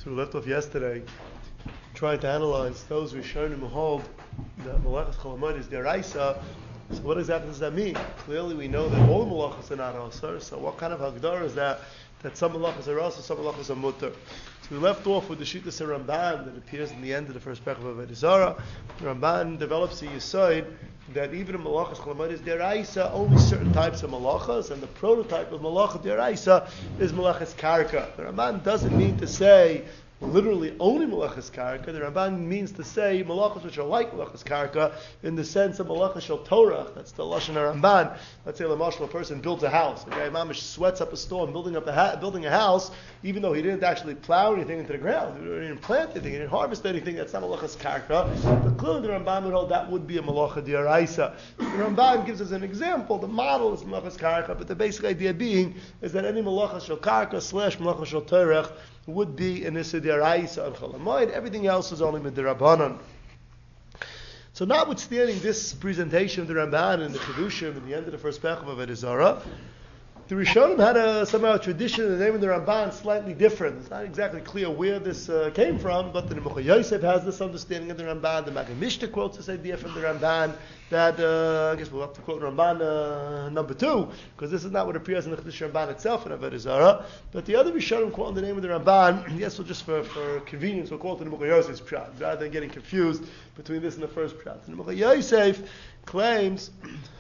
So we left off yesterday trying to analyze those Rishonim who hold that Malachas Cholamoid is deraisa. So what exactly does that mean? Clearly we know that all Malachas are not Asar, so what kind of Hagdar is that some Malachas are Asar, some Malachas are Mutter? So we left off with the Shittas Ramban that appears in the end of the first paragraph of Avodah Zarah. The Ramban develops a Yesod that even in Malachas Cholamoid is deraisa, only certain types of Malachas, and the prototype of Malachas deraisa is Malachas Karka. The Ramban doesn't mean to say literally only Malachas Karka. The Ramban means to say Malachas which are like Malachas Karka in the sense of Malachas Shel Torah. That's the Lashon Ramban. Let's say a person builds a house. The guy mamish sweats up a storm building a house, even though he didn't actually plow anything into the ground. He didn't plant anything, he didn't harvest anything. That's not Malachas Karka. But clearly the Ramban would hold that would be a Malacha D'Oraisa. The Ramban gives us an example. The model is Malachas Karka, but the basic idea being is that any Malachas Shel Karka / Malachas Shel Torah would be an Issa D'Oraisa on Cholamoid. Everything else is only Midrabanan. So notwithstanding this presentation of the Ramban and the Chedushim at the end of the first paragraph of Avodah Zarah, the Rishonim had somehow a tradition, the name of the Ramban slightly different. It's not exactly clear where this came from, but the Nebuchadnezzar Yosef has this understanding of the Ramban. The Maggid Mishnah quotes this idea from the Ramban that, I guess we'll have to quote Ramban number 2, because this is not what appears in the Chedush Ramban itself in Avodah Zarah. But the other Rishonim quote the name of the Ramban, yes, we'll just for convenience, we'll quote the Nebuchadnezzar Yosef's pshat, rather than getting confused between this and the first pshat. The Nebuchadnezzar Yosef claims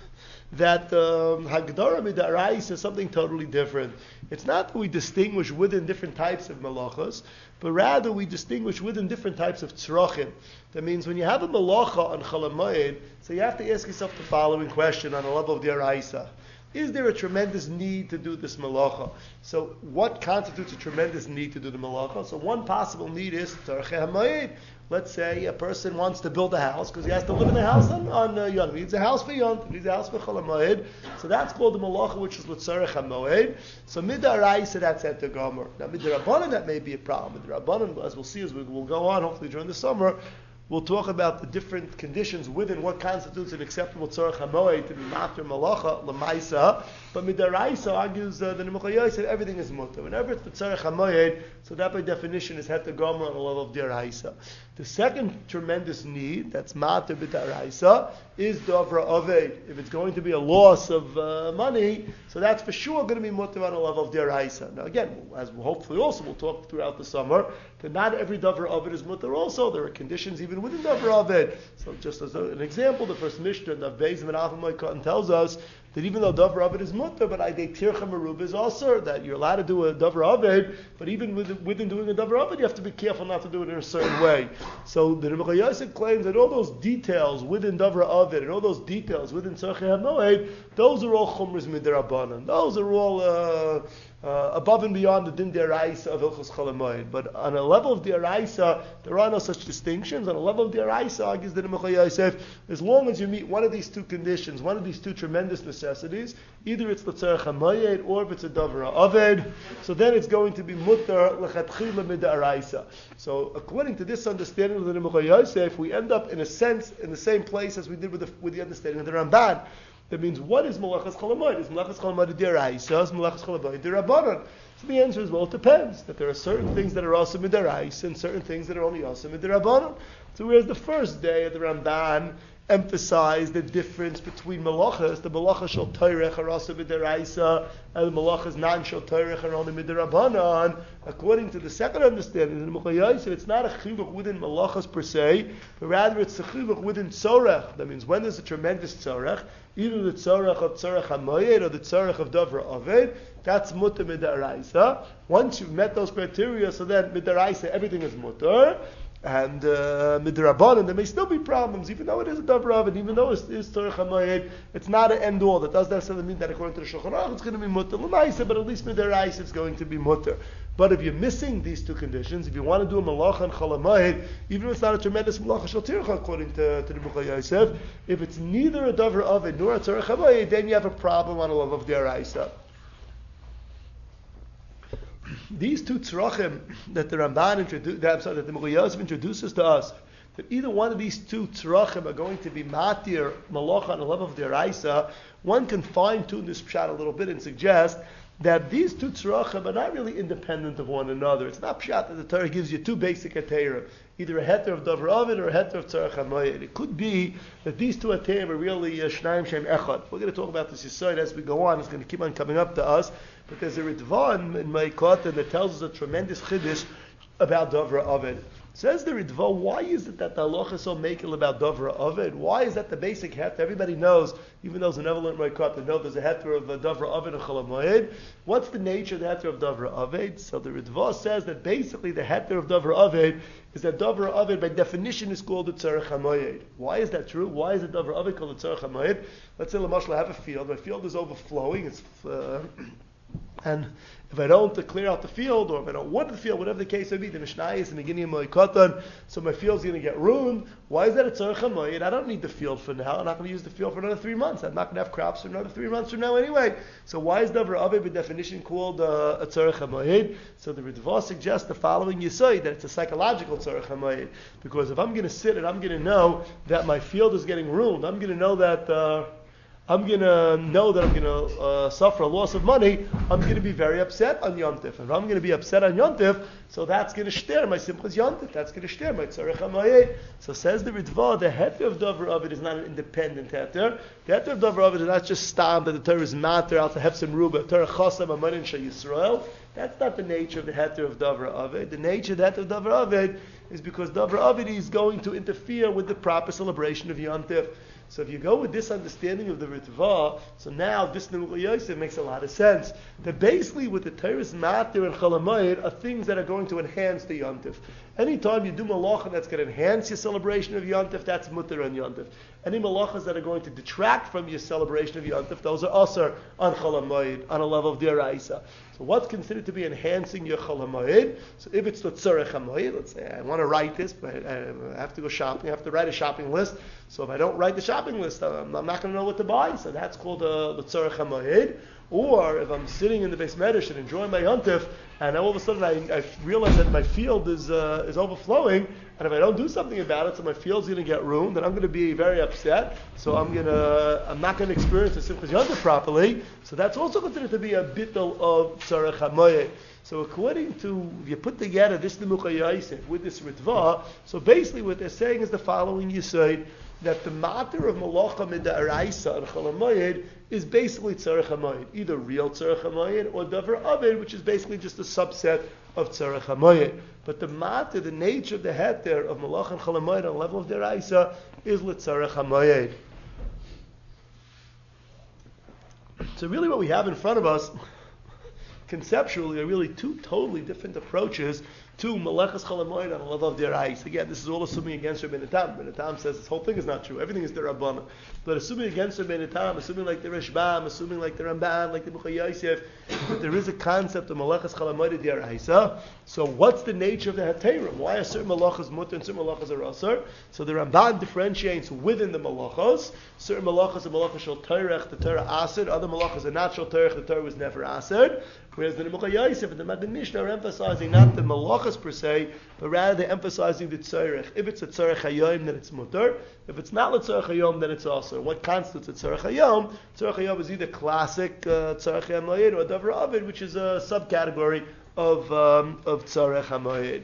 that Hagdara Mid'Oraisa is something totally different. It's not that we distinguish within different types of malachas, but rather we distinguish within different types of tzrachim. That means when you have a malacha on Cholamoid, so you have to ask yourself the following question on a level of D'Oraisa. Is there a tremendous need to do this malacha? So what constitutes a tremendous need to do the malacha? So one possible need is tzarchei hamayid. Let's say a person wants to build a house because he has to live in the house on Yom. He needs a house for Yom. He needs a house for Cholamoid. So that's called the malacha, which is l'tzarech hamoed. So mid'oraisa, that's at the gomer. Now midrabanan, that may be a problem. Midrabanan, as we'll see as we'll go on, hopefully during the summer, we'll talk about the different conditions within what constitutes an acceptable tzarech hamoed to be matir malacha l'maisa. But mid'oraisa argues the Nebuchadnezzar Yosef everything is mutter. Whenever it's the tzarech hamoed, so that by definition is het the gomer on the level of d'oraisa. The second tremendous need, that's matir b'd'oraisa, is davra aved. If it's going to be a loss of money, so that's for sure going to be mutter on a level of d'oraisa. Now again, as we'll hopefully also we'll talk throughout the summer, that not every davra aved is mutter also. There are conditions even within davra aved. So just as an example, the first Mishnah, the Beis and Avamai tells us that even though davra aved is mutter, but idei tircha merubah is also that you're allowed to do a davra aved, but even within doing a davra aved, you have to be careful not to do it in a certain way. So the Nebuchadnezzar Yosef claims that all those details within davra aved and all those details within tzarchei hamoed, those are all chumras midrabanan. Those are all above and beyond the din d'oraisa of Hilchos Cholamoid. But on a level of d'oraisa, there are no such distinctions. On a level of d'oraisa, argues the Nebuchadnezzar Yosef, as long as you meet one of these two conditions, one of these two tremendous necessities, either it's the tzarech hamoed or if it's a davra aved, so then it's going to be mutter lechatchila mid'oraisa. So according to this understanding of the Nebuchadnezzar Yosef, we end up in a sense in the same place as we did with the understanding of the Ramban. That means, what is Malachas Cholamoid? Is Malachas Cholamoid d'Oraisa? Is Malachas Cholamoid d'Rabbanan? So the answer is, well, it depends. That there are certain things that are also mid'oraisa and certain things that are only also mid'Rabbanan. So whereas the first day of the Ramban emphasized the difference between malachas, the malachas shel Torah are also mid'oraisa, and the malachas non shel Torah are only mid'Rabbanan. According to the second understanding, in the Nebuchadnezzar Yosef, it's not a chiluk within malachas per se, but rather it's a chiluk within tzorech. That means when there's a tremendous tzorech, either the tzorech of tzorech hamoyed or the tzorech of davra aved, that's mutter mid'oraisa. Once you've met those criteria, so then mid'oraisa everything is mutter. And midrabanan, there may still be problems, even though it is a davra aved, even though it is tzorech hamoyed, it's not an end all. That doesn't necessarily mean that according to the Shulchan Aruch it's going to be mutter l'maisa, but at least mid'oraisa it's going to be mutter. But if you're missing these two conditions, if you want to do a malacha and cholamoid, even if it's not a tremendous malacha shel tircha according to the Nebuchadnezzar Yosef, if it's neither a davra aved nor a tzorech hamoyed, then you have a problem on a level of d'oraisa. These two tzrachim that the Ramban that the Nebuchadnezzar Yosef introduces to us, that either one of these two tzrachim are going to be matir malacha on a level of d'oraisa, one can fine tune this pshat a little bit and suggest that these two tzarachim are not really independent of one another. It's not pshat that the Torah gives you two basic heterim, either a heter of davar ovid or a heter of tzarech hamayid. It could be that these two heterim are really shnayim shem echad. We're going to talk about this yesod as we go on. It's going to keep on coming up to us. But there's a Ritva in my Kotan that tells us a tremendous chiddush about davar ovid. Says the Ritva, why is it that the halacha is so makel about davar ovid? Why is that the basic heter? Everybody knows, even those who never learned my Kotan, know there's a heter of davar ovid and chol hamoed. What's the nature of the heter of davar ovid? So the Ritva says that basically the heter of davar ovid is that davar ovid by definition is called the tzarech hamoed. Why is that true? Why is the davar ovid called the tzarech hamoed? Let's say l'mashal I have a field. My field is overflowing. It's and if I don't clear out the field, or if I don't water the field, whatever the case may be, the Mishnah is in the beginning of my Kotan, so my field's going to get ruined. Why is that a tzarech hamoed? I don't need the field for now. I'm not going to use the field for another 3 months. I'm not going to have crops for another 3 months from now anyway. So why is davar ovid by definition called a tzarech hamoed? So the Ritva suggests the following yesod, that it's a psychological tzarech hamoed. Because if I'm going to sit and I'm going to know that my field is getting ruined, I'm going to know that I'm going to suffer a loss of money, I'm going to be very upset on Yom Tif. If I'm going to be upset on Yom Tif, so that's going to shter my simchas Yom Tif. That's going to shter my tzarech hamayed. So says the Ritva, the heter of davar ovid is not an independent heter. The heter of davar ovid is not just stam that the Torah is matter out to hefsim ruba, Torah chasam amanin shel Yisrael. That's not the nature of the heter of davar ovid. The nature of the heter of davar ovid is because davar ovid is going to interfere with the proper celebration of Yom Tif. So if you go with this understanding of the Ritva, so now this Nemuch Yosef makes a lot of sense. That basically with the Torah's matter and Chol Hamoed are things that are going to enhance the Yom Tif. Anytime you do malacha that's going to enhance your celebration of Yom Tif, that's mutter on Yom Tif. Any malachas that are going to detract from your celebration of Yom Tif, those are asar on Chol Hamoed, on a level of D'Oraisa. So what's considered to be enhancing your Chol Hamoed? So if it's the tzarech hamoed, let's say I want to write this, but I have to go shopping, I have to write a shopping list. So if I don't write the shopping list, I'm not going to know what to buy. So that's called the tzarech hamoed. Or if I'm sitting in the Beis Medrash and enjoying my Yom Tif, and all of a sudden I realize that my field is overflowing, and if I don't do something about it, so my field's going to get ruined, and I'm going to be very upset. So I'm not going to experience the Simchas Yom Tif properly. So that's also considered to be a bittul of tzarech hamoed. So according to, if you put together this Nemuch Yosef with this Ritva, so basically what they're saying is the following yesod, that the matter of malacha mid'araisa and chol hamoed is basically tzarech hamoed, either real tzarech hamoed or davar ovid, which is basically just a subset of tzarech hamoed. But the matter, the nature of the heter of malacha and chol hamoed on the level of deraisa is l'tzarech hamoed. So really what we have in front of us conceptually are really two totally different approaches to Malachas Chol Hamoed on the level of D'Oraisa. Again, this is all assuming against Rabbeinu Tam. Rabbeinu Tam says this whole thing is not true. Everything is D'Rabbanan. But assuming against Rabbeinu Tam, assuming like the Rishbam, assuming like the Ramban, like the Nemuch Yosef, that there is a concept of Malachas Chol Hamoed D'Oraisa. So what's the nature of the Heterim? Why are certain Malachas mutter and certain Malachas are asur? So the Ramban differentiates within the Malachas. Certain Malachas are Malachas Shel Torah, the Torah asur. Other Malachas are not Shel Torah, the Torah was never asur. Whereas the Nemuch Yosef and the Magen Mishnah are emphasizing not the malachas per se, but rather they're emphasizing the tzarech. If it's a tzarech hayom, then it's mutter. If it's not a tzarech hayom, then it's also. What constitutes a tzarech hayom? Tzarech hayom is either classic tzarech hamoed or davar ovid, which is a subcategory of tzarech hamoed.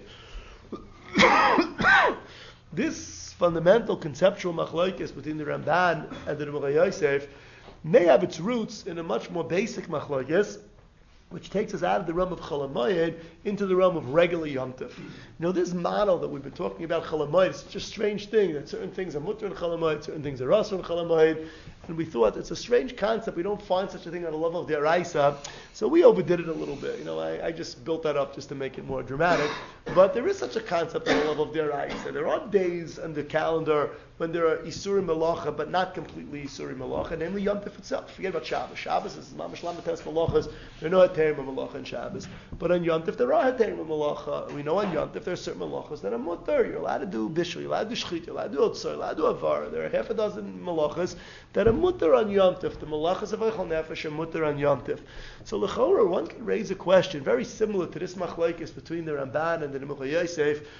This fundamental conceptual machlokes between the Ramban and the Nemuch Yosef may have its roots in a much more basic machlokes, which takes us out of the realm of Chol Hamoed into the realm of regular Yom Tif. This model that we've been talking about Chol Hamoed is such a strange thing, that certain things are mutter in Chol Hamoed, certain things are asur in Chol Hamoed, and we thought it's a strange concept. We don't find such a thing on a level of D'Oraisa, so we overdid it a little bit. I just built that up just to make it more dramatic, but there is such a concept on a level of D'Oraisa. There are days on the calendar when there are Isurim Malacha, but not completely Isurim Malacha, namely Yom Tif itself. Forget about Shabbos. Shabbos is Mamash Lamates Malachas. There are no Heterim of Malacha in Shabbos. But on Yom Tif, there are Heterim of Malacha. We know on Yom Tif, there are certain Malachas that are mutter. You're allowed to do Bishul, you're allowed to do Shchit, you're allowed to do Otzor, you're allowed to do Avar. There are half a dozen Malachas that are mutter on Yom Tif. The Malachas of Eichel Nefesh are mutter on Yom Tif. So L'chorah, one can raise a question very similar to this machlokes between the Ramban and the Nemuch Yosef.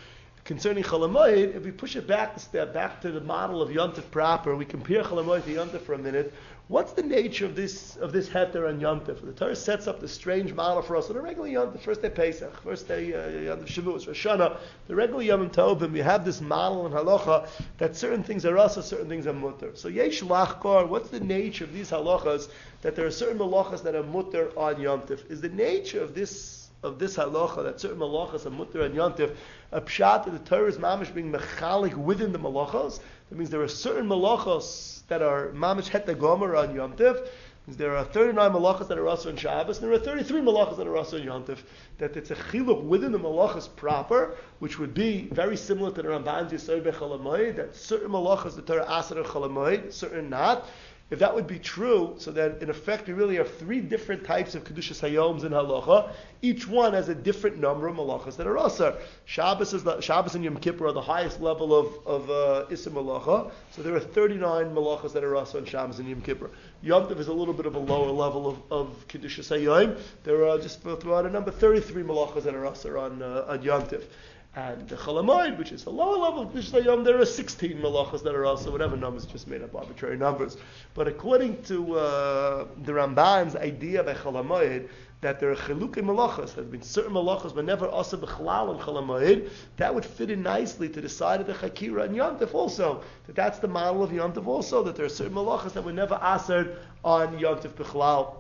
concerning Cholamoid, if we push it back a step, back to the model of Yontif proper, we compare Cholamoid to Yontif for a minute. What's the nature of this heter on Yontif? The Torah sets up this strange model for us on a regular Yontif, first day Pesach, first day Yontif Shavuos, Rosh Hashanah, the regular Yom Tovim. We have this model in Halacha that certain things are rasa, certain things are mutter. So Yesh Lachkar, what's the nature of these halachas that there are certain malachas that are mutter on Yontif? Is the nature of this halacha that certain malachas are mutter on Yontif a pshat that the Torah is mamish being mechalik within the malachas? That means there are certain malachas that are mamish het gomer on Yom Tiv. There are 39 malachas that are also on Shabbos, and there are 33 malachas that are also on Yom Tiv. That it's a chiluk within the malachas proper, which would be very similar to the Ramban's Yisod Bechalamoid, that certain malachas the Torah asar Chalamoid, certain not. If that would be true, so that in effect we really have three different types of Kedushas Hayoms in Halacha. Each one has a different number of malachas that are asar. Shabbos and Yom Kippur are the highest level of Issa Malacha. So there are 39 malachas that are asar on Shabbos and Yom Kippur. Yom Tov is a little bit of a lower level of Kedushas Hayom. There are, just throughout a number, 33 malachas that are asar on Yom Tov. And the Cholamoid, which is a lower level of Kedushas Hayom, there are 16 malachas that are also, whatever numbers, just made up arbitrary numbers. But according to the Ramban's idea by Cholamoid, that there are chilukai malachas, there have been certain malachas, but never asa b'chalal and Cholamoid, that would fit in nicely to the side of the Chakira and Yom Tov also. That's the model of Yom Tov also, that there are certain malachas that were never asared on Yom Tov b'chalal.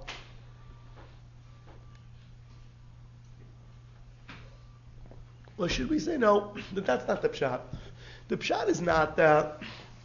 Or should we say no, that's not the pshat. The pshat is not that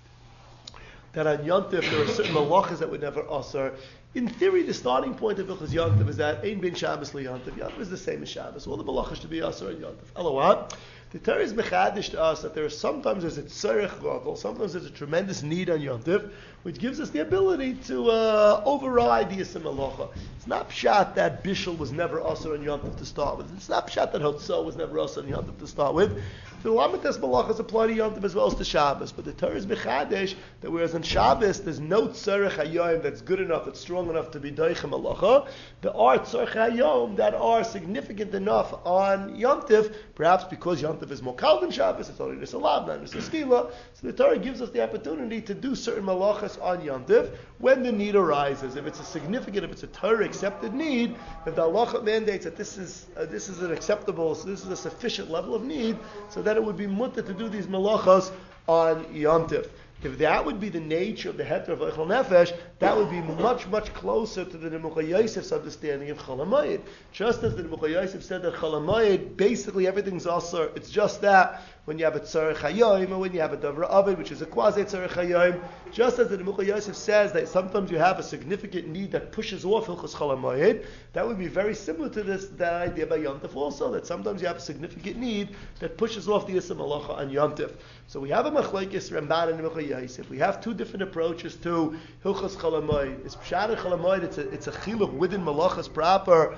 on Yom Tov there are certain malachas that would never asar. In theory, the starting point of Hilchos Yom Tov is that Ein bin Shabbos li Yom Tov. Yom Tov is the same as Shabbos. All the malachas should be asar on Yom Tov. Elawat. The Torah is mechadish to us that there are sometimes there's a tzarech gadol, sometimes there's a tremendous need on Yom Tov, which gives us the ability to override the Yisem Malacha. It's not pshat that Bishul was never asar on Yom Tov to start with. It's not pshat that Hotzah was never asar on Yom Tov to start with. The Lamites Malachas apply to Yom Tov as well as to Shabbos. But the Torah is mechadish that whereas on Shabbos there's no tzarech hayom that's good enough, that's strong enough to be doichem malacha, there are tzarech hayom that are significant enough on Yom Tov, perhaps because Yom Tov is more kal than Shabbos, it's only this alav, not this stila. So the Torah gives us the opportunity to do certain malachas on Yom Tov when the need arises. If it's if it's a Torah accepted need, if the halacha mandates that this is an acceptable, so this is a sufficient level of need, so that it would be mutter to do these malachas on Yom Tov. If that would be the nature of the heter of Eichel Nefesh, that would be much, much closer to the Nemuchah Yosef's understanding of Cholamoid. Just as the Nemuchah Yosef said that Cholamoid, basically everything's asur, it's just that when you have a Tzarech Hayom, or when you have a Davra Avid, which is a quasi Tzarech Hayom, just as the Nemuchah Yosef says that sometimes you have a significant need that pushes off Hilchos Cholamoid, that would be very similar to that idea by Yom Tov also, that sometimes you have a significant need that pushes off the Yisem Malacha on Yom Tov. So we have a Machlokes Ramban and Nemuchah Yosef. We have two different approaches to Hilchos Cholamoid. It's Pshat and Cholamoid, it's a chiluk within Malachas proper,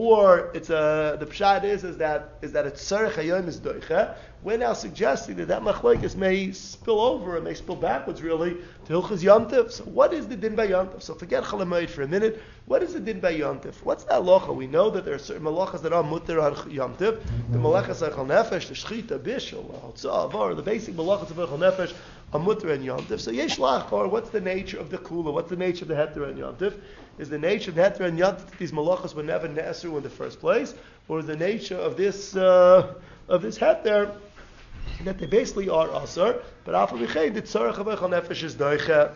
or the pshat is that a tzarech hayom is doicha. We're now suggesting that machlokes may spill over, it may spill backwards really to Hilchos Yom Tov. So what is the din by Yom Tov? So forget Cholamoid for a minute. What is the din by Yom Tov? What's the halacha? We know that there are certain malachas that are mutter on Yom Tov. The malachas Eichel Nefesh, the shchita, bishul, hotzah, avar, the basic malachas of Eichel Nefesh are mutter on Yom Tov. So yesh lachor, what's the nature of the kula? What's the nature of the heter on Yom Tov? Is the nature of the heter on Yom Tov that these malachas were never ne'asru in the first place, or is the nature of this heter that they basically are asar, but after we chay the tzarech of Eichel Nefesh is doicha.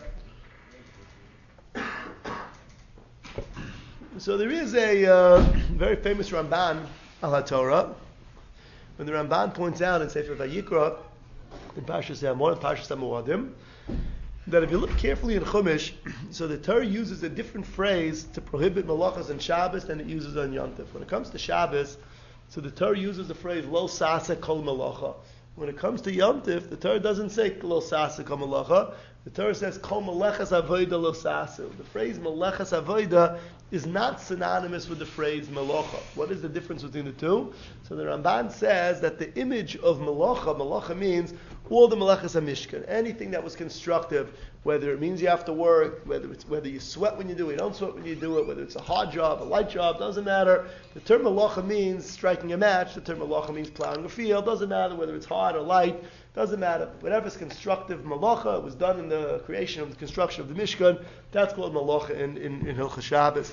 So there is a very famous Ramban al HaTorah, when the Ramban points out in Sefer Vayikra, in Parshas Hamor, in Parshas HaMoadim, that if you look carefully in Chumash, so the Torah uses a different phrase to prohibit malachas on Shabbos than it uses on Yom Tov. When it comes to Shabbos, so the Torah uses the phrase lo sasa kol malacha. When it comes to Yom Tov, the Torah doesn't say lo sasa kol malacha. The Torah says kol malechas avoda lo sasa. The phrase malechas avoda is not synonymous with the phrase malacha. What is the difference between the two? So the Ramban says that the image of malacha means all the malachas hamishkan, anything that was constructive, whether it means you have to work, whether you sweat when you do it, you don't sweat when you do it, whether it's a hard job, a light job, doesn't matter. The term malacha means striking a match. The term malacha means plowing a field. Doesn't matter whether it's hard or light. Doesn't matter. Whatever's constructive malacha, it was done in the creation of the construction of the Mishkan. That's called malacha in Hilchos Shabbos.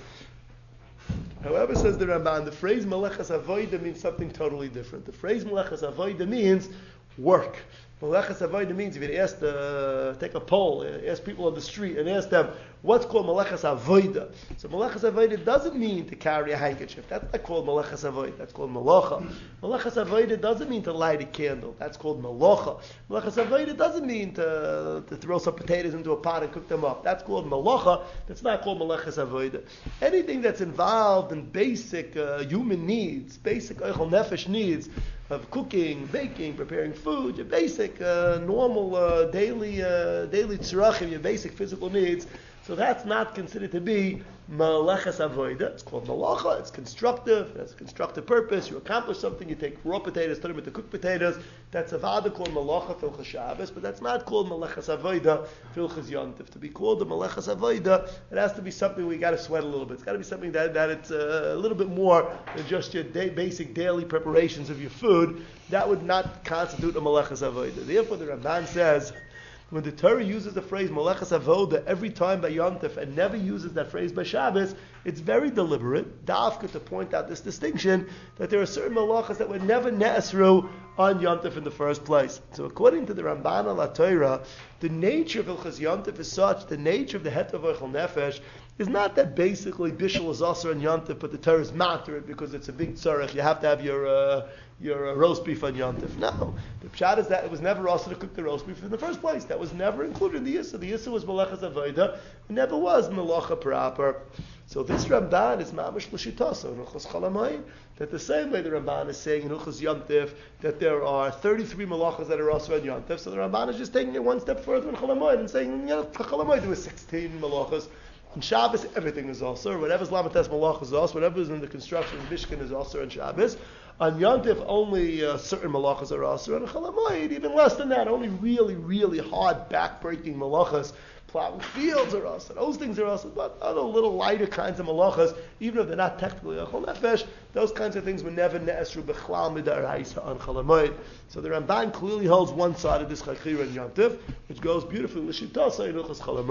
However, says the Ramban, the phrase malachas avoida means something totally different. The phrase malachas avoida means work. Malachas avoida means, if you ask take a poll, ask people on the street and ask them, what's called malachas avoida? So malachas avoida doesn't mean to carry a handkerchief. That's not called malachas avoida. That's called malacha. Malachas avoida doesn't mean to light a candle. That's called malacha. Malachas avoida doesn't mean to throw some potatoes into a pot and cook them up. That's called malacha. That's not called malachas avoida. Anything that's involved in basic human needs, basic eichel nefesh needs, of cooking, baking, preparing food, your basic, normal, daily tzarachim, your basic physical needs. So that's not considered to be malachas avoida. It's called malacha. It's constructive. It has a constructive purpose. You accomplish something. You take raw potatoes, turn them into cooked potatoes. That's avada called malacha for Hilchos Shabbos, but that's not called malachas avoida for Hilchos Yontif. To be called the malachas avoida, it has to be something we got to sweat a little bit. It's got to be something that it's a little bit more than just your basic daily preparations of your food. That would not constitute a malachas avoida. Therefore, the Ramban says, when the Torah uses the phrase malachas avoda every time by Yom Tov and never uses that phrase by Shabbos, it's very deliberate, dafka, to point out this distinction that there are certain malachas that were never ne'asru on Yom Tov in the first place. So according to the Ramban al Torah, the nature of Hilchos Yom Tov is such, the nature of the het of eichel nefesh is not that basically bishul is also on Yom Tov, but the Torah is matter it because it's a big tzarech. You have to have your roast beef on Yom Tov. No, the pshat is that it was never also to cook the roast beef in the first place. That was never included in the Yissa. The Yissa was malachas avoda. It never was malacha proper. So this Ramban is mamish l'shitaso in Hilchos Chol Hamoed. That the same way the Ramban is saying in Hilchos Yom Tov that there are 33 malachas that are also on Yom Tov. So the Ramban is just taking it one step further in Chol Hamoed and saying, for Chol Hamoed there were 16 malachas. On Shabbos, everything is also. Whatever's lamates malach is also. Whatever is in the construction of Mishkan is also on Shabbos. On Yom Tov, only certain malachas are also. On Chol Hamoed, even less than that. Only really, really hard, back-breaking malachas, plowing fields are also. Those things are also. But other little lighter kinds of malachas, even if they're not technically a chol nefesh, those kinds of things were never ne'esru b'chlal midaraisa on Chol Hamoed. So the Ramban clearly holds one side of this chakira in Yom Tov, which goes beautifully l'shitasa in Hilchos Chol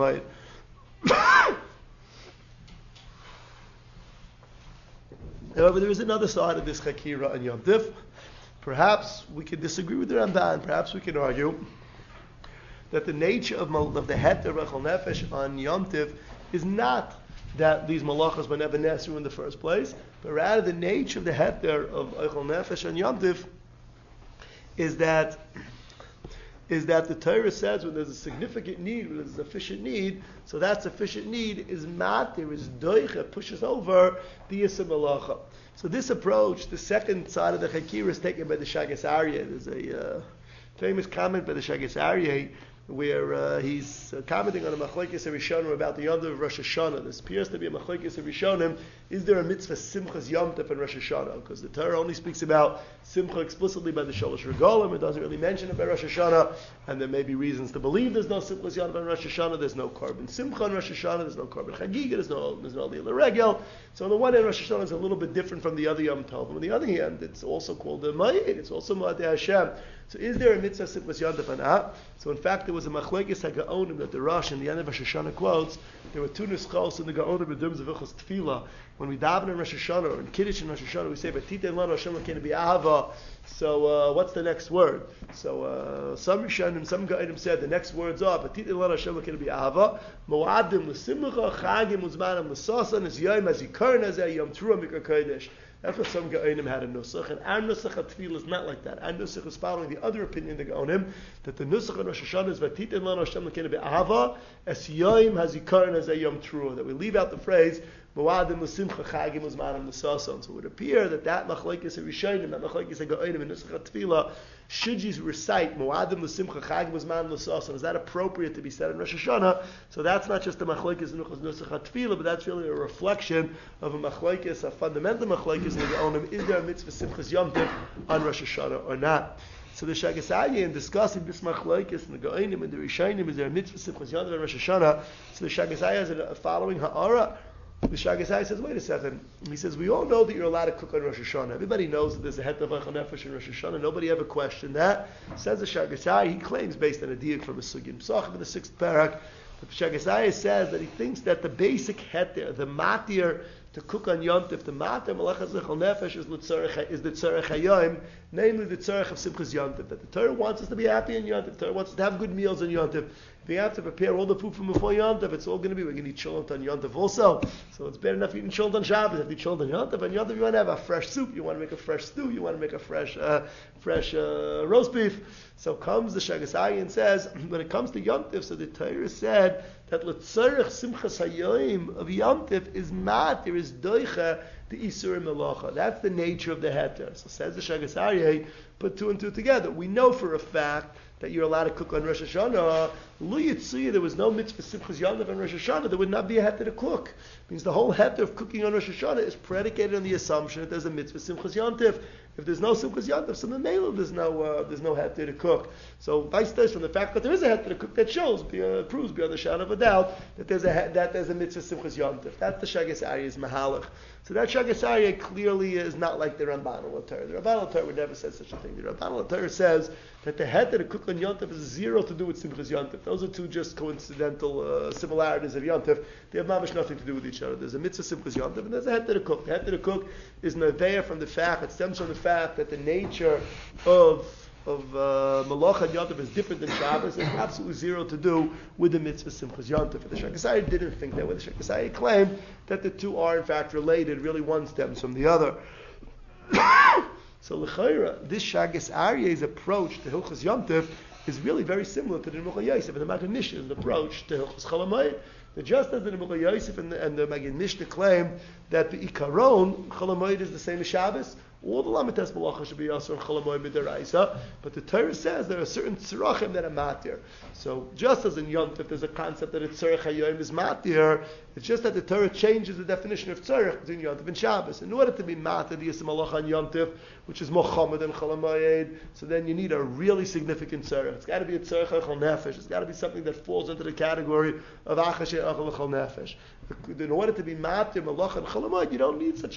Hamoed. However, there is another side of this chakira on Yom Tov. Perhaps we can disagree with the Ramban. Perhaps we can argue that the nature of the het of eichel nefesh on Yom Tov is not that these malachas were never necessary in the first place, but rather the nature of the het of eichel nefesh on Yom Tov is that the Torah says when there's a significant need, when there's a sufficient need, so that sufficient need is matir, is doicha, pushes over the Yisra Malacha. So this approach, the second side of the Chakira, is taken by the Shagas Aryeh. There's a famous comment by the Shagas Aryeh where he's commenting on a machlokes Rishonim about the Yom Tov of Rosh Hashanah. This appears to be a machlokes Rishonim. Is there a mitzvah simchas Yom Tov and Rosh Hashanah? Because the Torah only speaks about simcha explicitly by the Shalosh Regalim. It doesn't really mention it by Rosh Hashanah. And there may be reasons to believe there's no simchas Yom Tov and Rosh Hashanah. There's no korban simcha in Rosh Hashanah. There's no korban chagiga. There's no Lila Regel. So on the one hand, Rosh Hashanah is a little bit different from the other Yom Tov. On the other hand, it's also called the Ma'id. It's also Ma'adei Hashem. So is there a mitzvah simchas Yom Tov or not? So in fact, there was a machlokes HaGaonim that the Rosh in the end of Rosh Hashanah quotes. There were two nuschos in the Gaonim in terms of Hilchos Tefillah. When we daven in Rosh Hashanah or in Kiddush in Rosh Hashanah, we say "V'titein lanu Hashem l'keinu b'ahava." So what's the next word? So some Rishonim, some Gaonim said the next words are "V'titein lanu Hashem l'keinu b'ahava." Moadim l'simcha, chagim uzmanim l'sasan, is yom hazikaron hazeh yom trua mikra kodesh. That's what some Gaonim had a nusach, and our nusach at Tefillah is not like that. Our nusach is following the other opinion of the Gaonim, that the nusach on Rosh Hashanah is "V'titein lanu Hashem l'keinu b'ahava," es yom hazikaron hazeh yom trua. That we leave out the phrase "Moadim l'simcha chagim uzmanim l'sasan." So it would appear that machlokes Rishonim, that machlokes Gaonim in nusach at Tefillah, should you recite Moadim l'simcha chagim uzmanim l'sasan? Is that appropriate to be said in Rosh Hashanah? So that's not just the machlokes nusach at Tefillah, but that's really a reflection of a machlokes, a fundamental machlokes in the Gaonim. Is there a mitzvah simchas Yom Tov on Rosh Hashanah or not? So the Shagasaya, in discussing this machlokes and the Goinim and the Rishonim, is there a mitzvah Simchas Yontif and Rosh Hashanah? So the Shagasaya is following Ha'ara. The Shagasai says, wait a second. He says, we all know that you're allowed to cook on Rosh Hashanah. Everybody knows that there's a het of Eichel Nefesh in Rosh Hashanah. Nobody ever questioned that. Says the Shagasai, he claims based on a diak from a Sugim Psachim in the 6th parak. The Shagasai says that he thinks that the basic heter, the matir to cook on Yontif, the matir Malachas Eichel Nefesh is the tzarech hayom, namely the tzarech of Simchas Yontif. That the Torah wants us to be happy in Yontif. The Torah wants us to have good meals on Yontif. If we have to prepare all the food from before Yontif, it's all going to be, we're going to eat cholent on Yontif also. So it's bad enough eating cholent on Shabbos. If you eat cholent on Yontif, on Yontif you want to have a fresh soup, you want to make a fresh stew, you want to make a fresh roast beef. So comes the Shagasai and says, when it comes to Yontif, so the Torah said that l'tzarech simchas hayoim of Yontif is matir, is doicha, the isur melacha. That's the nature of the heter. So says the Shagasai, put two and two together. We know for a fact that you're allowed to cook on Rosh Hashanah. Lu Yitzuya, there was no mitzvah Simchas Yontif on Rosh Hashanah. There would not be a heter to cook. It means the whole heter of cooking on Rosh Hashanah is predicated on the assumption that there's a mitzvah Simchas Yontif. If there's no Simchas Yontif, so in the Mela there's no heter to cook. So vice versa, from the fact that there is a heter to cook, that shows, proves beyond the shadow of a doubt that there's a mitzvah Simchas Yontif. That's the Shagas Aryeh's mahalach. So that Shagas Aryeh clearly is not like the Ramban al-Torah. The Ramban al-Torah would never say such a thing. The Ramban al-Torah says that the heter to cook on Yontif is zero to do with Simchas Yontif. Those are two just coincidental similarities of Yontif. They have mamish nothing to do with each other. There's a mitzvah Simchas Yontif and there's a heter to cook. The heter to cook is neveya from the fact, it stems from the fact that the nature of Malacha and Yontif is different than Shabbos. It has absolutely zero to do with the mitzvah Simchas Yontif. The Shagasai didn't think that way. The Shagasai claimed that the two are in fact related. Really, one stems from the other. So l'chayra, this Shagas Aryeh's approach to Hilchas Yontif is really very similar to the Nebuchadnezzar Yosef and the Maggid Mishnah's approach to Hilchas Chol Hamoed. Just as the Nebuchadnezzar Yosef and the Maggid Mishnah claim that the Ikaron Chol Hamoed is the same as Shabbos, all the Lamites Malacha should be also in Chol Hamoed Midaraisa, but the Torah says there are certain tzarachim that are matir. So just as in Yontif there's a concept that a tzarech hayom is matir, it's just that the Torah changes the definition of tzarech between Yontif and Shabbos. In order to be matir the Yisem Malacha on Yontif, which is Mohammed and Chol Hamoed, so then you need a really significant tzarech. It's got to be a tzarech Eichel Nefesh. It's got to be something that falls into the category of Achash Eichel Nefesh. In order to be matir Malacha and Chol Hamoed, you don't need such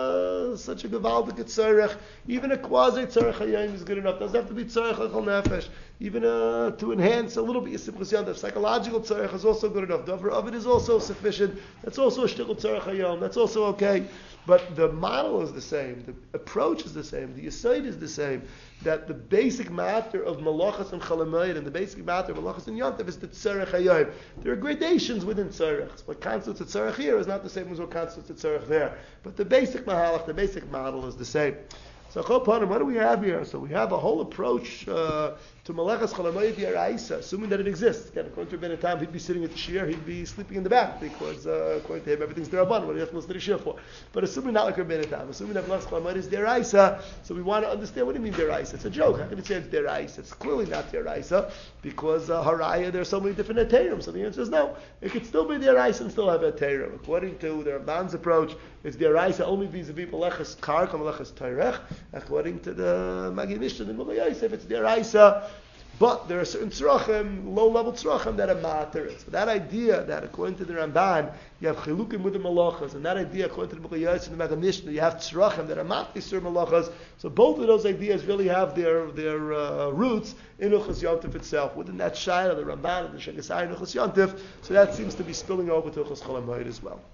a gevaldik tzarech. Even a quasi tzarech hayom is good enough. It doesn't have to be tzarech Eichel Nefesh. Even to enhance a little bit Simchas Yontif, psychological tzarech is also good enough. Dover of it is also sufficient. That's also a shtickle tzarech hayom. That's also okay. But the model is the same. The approach is the same. The yesod is the same. That the basic matter of malachas and Chol Hamoed and the basic matter of malachas and Yontif is the tzarech hayom. There are gradations within tzarech. What constitutes a tzarech here is not the same as what constitutes a tzarech there. But the basic mahalach, the basic model is the same. So what do we have here? So we have a whole approach to Malachas Chol Hamoed D'Oraisa, assuming that it exists. Again, according to Rebbeinu Tam, he'd be sitting at the shir, he'd be sleeping in the back, because according to him, everything's D'Rabbanan. What do you have to listen to the shir for? But assuming not like Rebbeinu Tam, assuming that Malachas Chol Hamoed is D'Oraisa, so we want to understand, what do you mean D'Oraisa? It's a joke. How can it say it's D'Oraisa? It's clearly not D'Oraisa, because Haraya, there are so many different Ateirim. So the answer is no. It could still be D'Oraisa and still have Ateirim. According to the Ramban's approach, it's D'Oraisa only vis-a-vis Malachas Karka, Malachas Tairech. According to the Maggid Mishnah, the Nebuchadnezzar Yosef, it's D'Oraisa. But there are certain tzrachim, low-level tzrachim, that are matir. So that idea that according to the Ramban, you have chilukim with the malachas, and that idea according to the Nebuchadnezzar Yosef and the Maggid Mishnah, you have tzrachim that are matir sur malachas. So both of those ideas really have their roots in Hilchos Yontif itself. Within that shayla, the Ramban and the Shagasai in Hilchos Yontif, so that seems to be spilling over to Hilchos Chol Hamoed as well.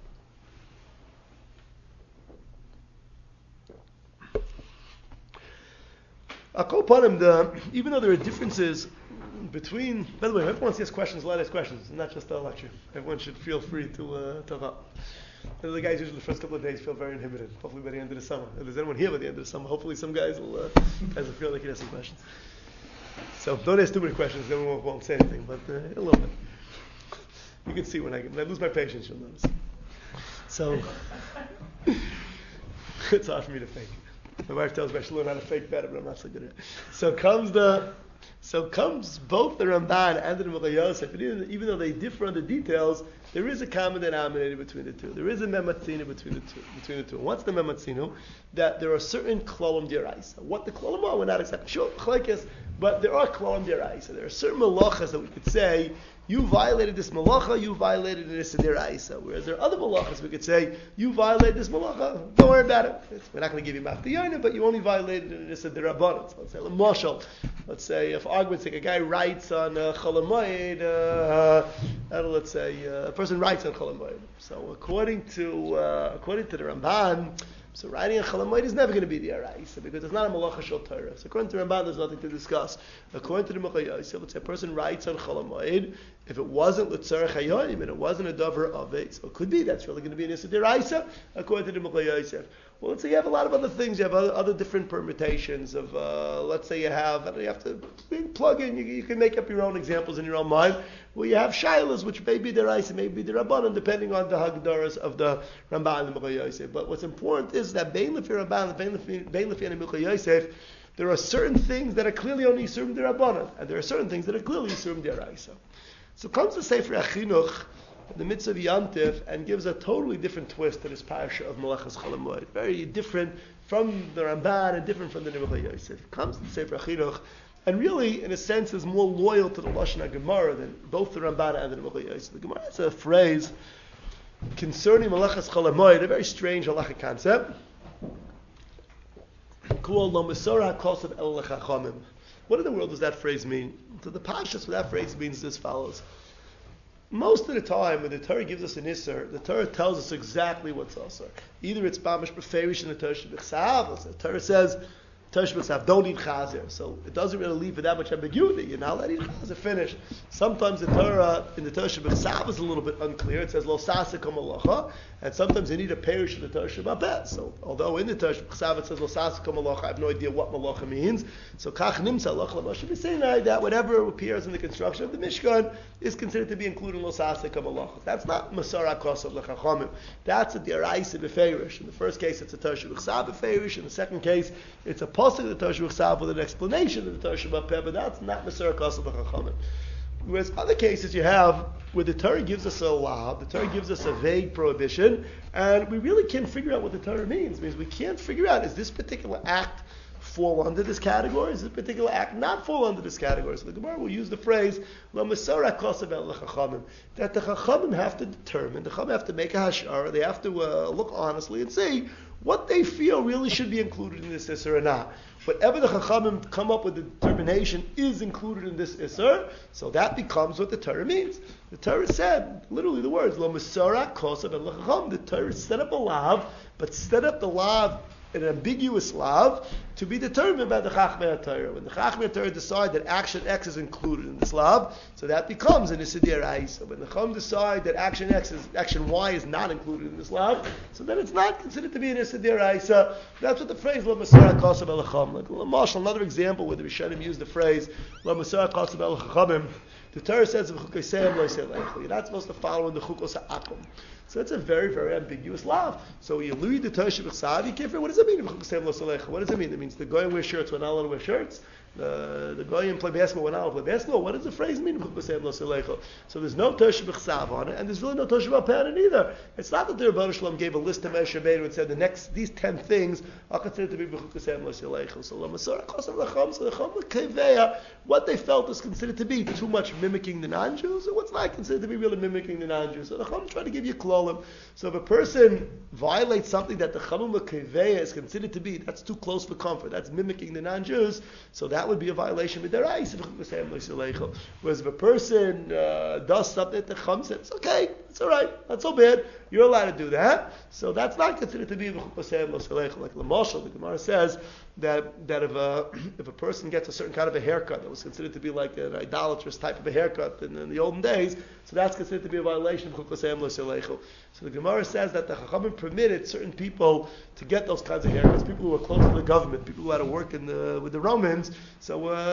Even though there are differences between, by the way, everyone wants to ask questions, let us questions. It's not just a lecture. Everyone should feel free to talk up. The guys usually the first couple of days feel very inhibited. Hopefully by the end of the summer. If there's anyone here by the end of the summer, hopefully some guys will feel like he has some questions. So don't ask too many questions, then we won't say anything, but a little bit. You can see when I lose my patience, you'll notice. So it's hard for me to fake. My wife tells me I should learn how to fake better, but I'm not so good at it. So comes the So comes both the Ramban and the Mechilei Yosef, and even though they differ on the details, there is a common denominator between the two. There is a mematzinu between the two. And what's the mematzinu? That there are certain klolim deraisa. What the klolim are, we're not exactly sure, but there are klolim deraisa. There are certain malachas that we could say, you violated this malacha, you violated this deraisa. Whereas there are other malachas we could say, you violated this malacha, don't worry about it. We're not going to give you maftiyona, but you only violated this derabanan. So let's say, l'mashal, let's say, if argument's sake, a guy writes on Chol Hamoed, let's say, a person writes on Chol Hamoed. So according to the Ramban, so writing on Chol Hamoed is never going to be the Araisa because it's not a Malacha Shel Torah. So according to the Ramban, there's nothing to discuss. According to the Mechilei Yosef, let's say a person writes on Chol Hamoed, if it wasn't L'tzarech Hayonim and it wasn't a Dover of it, so it could be that's really going to be an Issa D'Oraisa, according to the Mechilei Yosef. Well, let's say you have a lot of other things. You have other different permutations of, let's say you have to plug in, you can make up your own examples in your own mind. Well, you have shaylas, which may be the Raisa, may be the Rabbanan, depending on the Hagdaras of the Ramban and the Mechilei Yosef. But what's important is that Bein Lefi Ramban, Bein Lefi and Mechilei Yosef, there are certain things that are clearly only Yisurim the Rabbanan, and there are certain things that are clearly Yisurim the Raisa. So comes the Sefer Achinuch, in the midst of Yantif, and gives a totally different twist to this parasha of Malachas Chol Hamoed. Very different from the Ramban and different from the Mechilei Yosef. Comes to the Sefer Achinuch, and really, in a sense, is more loyal to the Lashon HaGemara than both the Ramban and the Mechilei Yosef. The Gemara has a phrase concerning Malachas Chol Hamoed, a very strange halachic concept, called Lo Mesora HaKosav El Lechachamim. What in the world does that phrase mean? So the pashas for that phrase means as follows. Most of the time, when the Torah gives us an Isser, the Torah tells us exactly what's Asr. Either it's Bamish Beferish in the Torah Shebechsav, the Torah says, Torah Shebechsav, don't eat Chazer. So it doesn't really leave with that much ambiguity. You're not allowed to eat Chazer, finish. Sometimes the Torah, in the Torah Shebechsav, is a little bit unclear. It says, Lo Sasek HaMalacha, and sometimes you need a perish in the Torah Shebapet. So although in the Torah Shebechsav it says, Lo Sasek HaMalacha, I have no idea what Malacha means. So Kach Nimsa Lach LaMoshe B'Sinai, that whatever appears in the construction of the Mishkan is considered to be included in Lo Sasek HaMalacha. That's not Masara Kosav L'Chachamim. That's a D'Araisa B'Ferish. In the first case, it's a Torah Shebechsav B'Ferish. In the second case, it's a pasuk of the Torah Shebechsav with an explanation of the Torah Shebapeh, but that's not Masara Kosav L'Chachamim. Whereas other cases you have where the Torah gives us a law, the Torah gives us a vague prohibition, and we really can't figure out what the Torah means. It means we can't figure out, is this particular act fall under this category? Is this particular act not fall under this category? So the Gemara will use the phrase, Lo Mesora Kosav El Lechachamim, that the Chachamim have to determine, the Chachamim have to make a hashara, they have to look honestly and see what they feel really should be included in this Isser or not. Whatever the Chachamim come up with the determination is included in this Isser, so that becomes what the Torah means. The Torah said, literally the words, Lo Mesora Kosav El Lechachamim. The Torah set up a lav, but set up the lav, an ambiguous lav, to be determined by the Chachmei HaTorah. When the Chachmei HaTorah decide that action X is included in this lav, so that becomes an Issa D'Oraisa. When the Chacham decide that action Y is not included in this lav, so then it's not considered to be an Issa D'Oraisa. That's what the phrase Lo Mesora Kosav El Lechachamim. Like Mashal, another example where the Rishonim use the phrase Lo Mesora Kosav El Lechachamim. The Torah says, you're not supposed to follow in the Chukos HaAkum. So that's a very, very ambiguous law. So you read the Torah Shebechsav, you can't figure, what does it mean? What does it mean? It means the Goyim wear shirts, we're not allowed to wear shirts. The Goyim play basketball, we're not allowed to play basketball. What does the phrase mean? So there's no Torah Shebechsav on it, and there's really no Torah Shebapeh on it either. It's not that the Rebbeinu Shalom gave a list to Moshe Rabbeinu and said these 10 things are considered to be B'chukasei Lo. So La Masora Kosav L'Cham, so the Cham L'Keveya, what they felt is considered to be too much mimicking the non-Jews, or what's not considered to be really mimicking the non-Jews. So the Cham try to give you klolim. So if a person violates something that the Cham L'Keveya is considered to be, that's too close for comfort, that's mimicking the non-Jews, so that would be a violation with their eyes. Whereas if a person does something that the Cham says, it's okay, it's all right, not so bad, you're allowed to do that. So that's not considered to be like Lamashal. The Gemara says that if a person gets a certain kind of a haircut that was considered to be like an idolatrous type of a haircut in the olden days, so that's considered to be a violation of Chukosayim Lo. So the Gemara says that the Chachamim permitted certain people to get those kinds of haircuts, people who were close to the government, people who had to work with the Romans.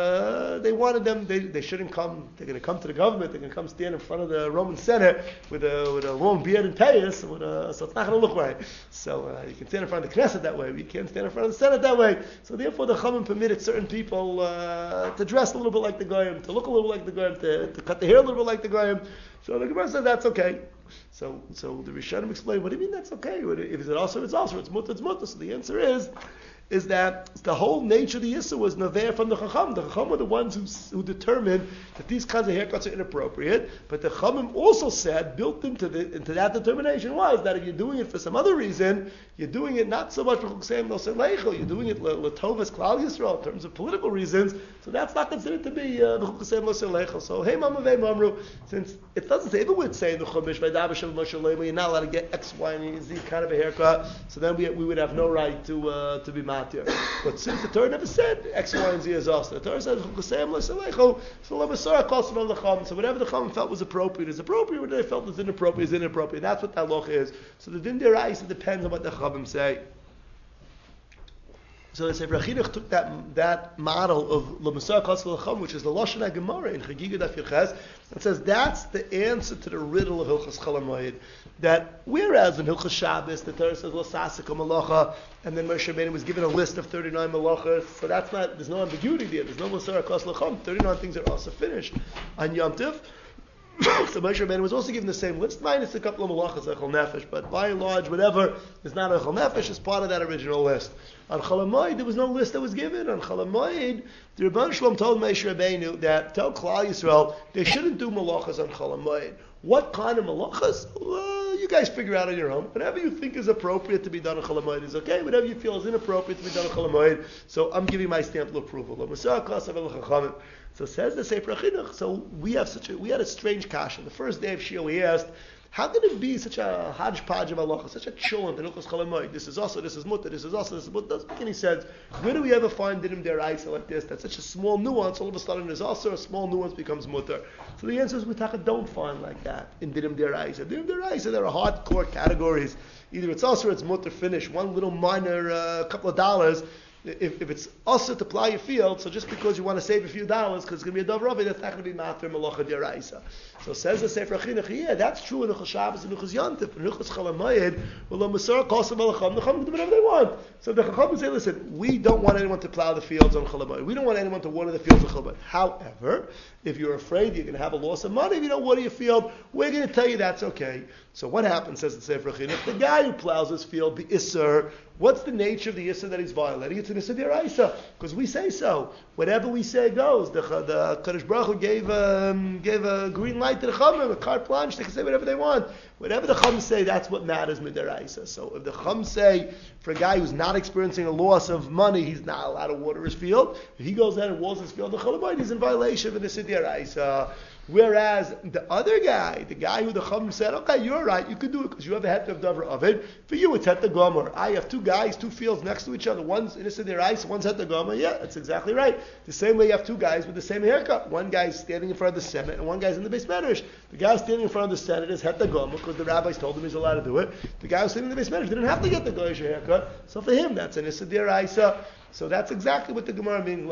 So they wanted them, they shouldn't come, they're going to come to the government, they're going to come stand in front of the Roman Senate with a long beard and payas, so it's not going to look right. So you can stand in front of the Knesset that way, but you can't stand in front of the Senate that way. So therefore the Chachamim permitted certain people to dress a little bit like the Goyim, to look a little bit like the Goyim, to cut the hair a little bit like the Goyim. So the Gemara said that's okay. So the Rishonim explained, what do you mean that's okay? If it's also, it's also, it's mutter, it's mutter. So the answer is that the whole nature of the Issa was Naver from the Chacham. The Chacham were the ones who determined that these kinds of haircuts are inappropriate, but the Chachamim also said, built into that determination was that if you're doing it for some other reason, you're doing it not so much for Chuksayim no Seleichel, you're doing it Latovas Klal Yisrael in terms of political reasons, so that's not considered to be Chuksayim no Seleichel. So, hey Mama Vei Mamru, since it doesn't say, if it would say in the Chumash, Vaydav Moshe Leima, you're not allowed to get X, Y, and Z kind of a haircut, so then we would have no right to be matir. But since the Torah never said X, Y, and Z is us, the Torah said so whatever the Chachamim felt was appropriate is appropriate, whatever they felt was inappropriate is inappropriate. That's what that loch is. So the din deraisa depends on what the Chachamim say. So the Sefer Chinuch took that model of L'Masar Kos L'Cham, which is the Lashon HaGemara in Chagiga Daf Yoches, and says that's the answer to the riddle of Hilchas Chol HaMoed. That whereas in Hilchas Shabbos the Torah says L'Sasika Malacha, and then Moshe Rabbeinu was given a list of 39 malachas, so that's not, there's no ambiguity there. There's no L'Masar Kos L'Cham. 39 things are also finished on Yom Tov. So Moshe Rabbeinu was also given the same list, minus a couple of malachas Echol Nefesh, but by and large, whatever is not Echol Nefesh is part of that original list. On Chol HaMoed, there was no list that was given. On Chol HaMoed, the Rebbeinu Shalom told Moshe Rabbeinu that tell Klal Yisrael they shouldn't do malachas on Chol HaMoed. What kind of malachas? You guys figure out on your own. Whatever you think is appropriate to be done on Chol HaMoed is okay. Whatever you feel is inappropriate to be done on Chol HaMoed, so I'm giving my stamp of approval. So says the Sefer Chinuch. So we had a strange kasha. The first day of Shia we asked, how can it be such a hodgepodge of halacha, such a chulent in Hilchos Chol HaMoed? This is also, this is mutter, this is also, this is mutter. Doesn't make any sense. Where do we ever find dinim deraisa like this? That's such a small nuance. All of a sudden, there's also a small nuance becomes mutter. So the answer is we don't find like that in dinim deraisa. Dinim deraisa, there are hardcore categories. Either it's also or it's mutter finish. One little minor couple of dollars. If it's also to plow your field, so just because you want to save a few dollars because it's going to be a dov ravi, that's not going to be matter malacha deraisa. So says the Sefer Chinuch, yeah, that's true in Hilchos Shabbos and Hilchos Yom Tov. In Hilchos Chol HaMoed, well, the Masar Kosav Alacham, the Chachamim can do whatever they want. So the Chachamim say, listen, we don't want anyone to plow the fields on Chol HaMoed. We don't want anyone to water the fields on Chol HaMoed. However, if you're afraid you're going to have a loss of money if you don't water your field, we're going to tell you that's okay. So what happens, says the Sefer Chinuch, the guy who plows his field, the Isser, what's the nature of the Isser that he's violating? It's an Isser D'Oraisa, because we say so. Whatever we say goes. The Kadosh Baruch Hu gave a green light to the Chachamim, a carte blanche, they can say whatever they want. Whatever the Chachamim say, that's what matters D'Oraisa. So if the Chachamim say, for a guy who's not experiencing a loss of money, he's not allowed to water his field, if he goes out and waters his field, the Chol HaMoed, he's in violation of the Isser D'Oraisa. Whereas the other guy, the guy who the Chachamim said, okay, you're right, you could do it because you have a het of davar of it. For you, it's het the gomer. I have two guys, two fields next to each other. One's in the ice, one's het the gomer. Yeah, that's exactly right. The same way you have two guys with the same haircut. One guy's standing in front of the Senate, and one guy's in the Beis Medrash. The guy standing in front of the Senate is het the gomer because the rabbis told him he's allowed to do it. The guy who's sitting in the Beis Medrash didn't have to get the goyish haircut. So for him, that's an Issa D'Oraisa. So that's exactly what the Gemara means.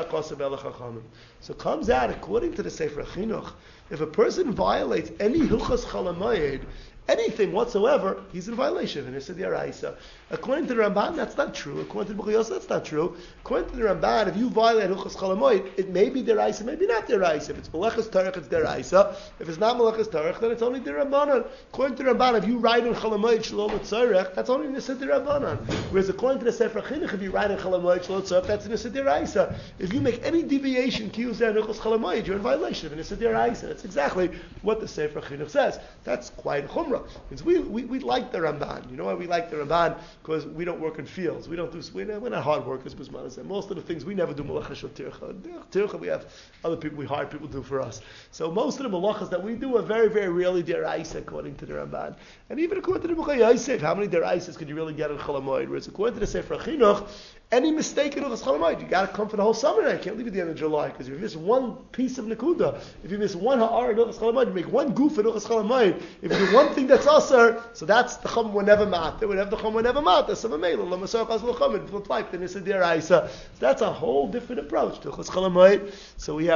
So it comes out, according to the Sefer Chinuch, if a person violates any Hilchos Chol HaMoed, anything whatsoever, he's in violation of an Issa D'Oraisa. According to the Ramban, that's not true. According to the B'chayos, that's not true. According to the Ramban, if you violate Hilchos Chol HaMoed, it may be D'Oraisa, maybe not D'Oraisa. If it's Melechas Tarech, it's D'Oraisa. If it's not Melechas Tarech, then it's only D'Rabbanan. According to the Ramban, if you write in Chol HaMoed Shalom Tzarech, that's only an Issa D'Rabbanan. Whereas according to the Sefer Chinuch, if you write in Chol HaMoed Shalom Tzarech, that's an Issa D'Oraisa. If you make any deviation, Kiyuz and Hilchos Chol HaMoed, you're in violation of an Issa D'Oraisa. That's exactly what the Sefer Chinuch says. That's quite chumrah. Because we like the Ramban. You know why we like the Ramban? Because we don't work in fields. We're not hard workers. Most of the things we never do malachas shel tircha. Tircha we have other people, we hire people to do for us. So most of the malachas that we do are very, very rarely deraisa according to the Ramban. And even according to the B'chai Yosef, how many deraisas could you really get in Chol HaMoed? Whereas according to the Sefer Chinuch, any mistake in Hilchos Chol HaMoed, you got to come for the whole summer now. You can't leave at the end of July, because if you miss one piece of Nakuda, if you miss one ha'ar in Hilchos Chol HaMoed, you make one goof in Hilchos Chol HaMoed, if you do one thing that's asar, so that's the Chum whenever matter. Whenever the Chum whenever matter, some ameilah, l'masar chaz l'chum, it will apply to Nisa D'Oraisa. So that's a whole different approach to Hilchos Chol HaMoed. So we have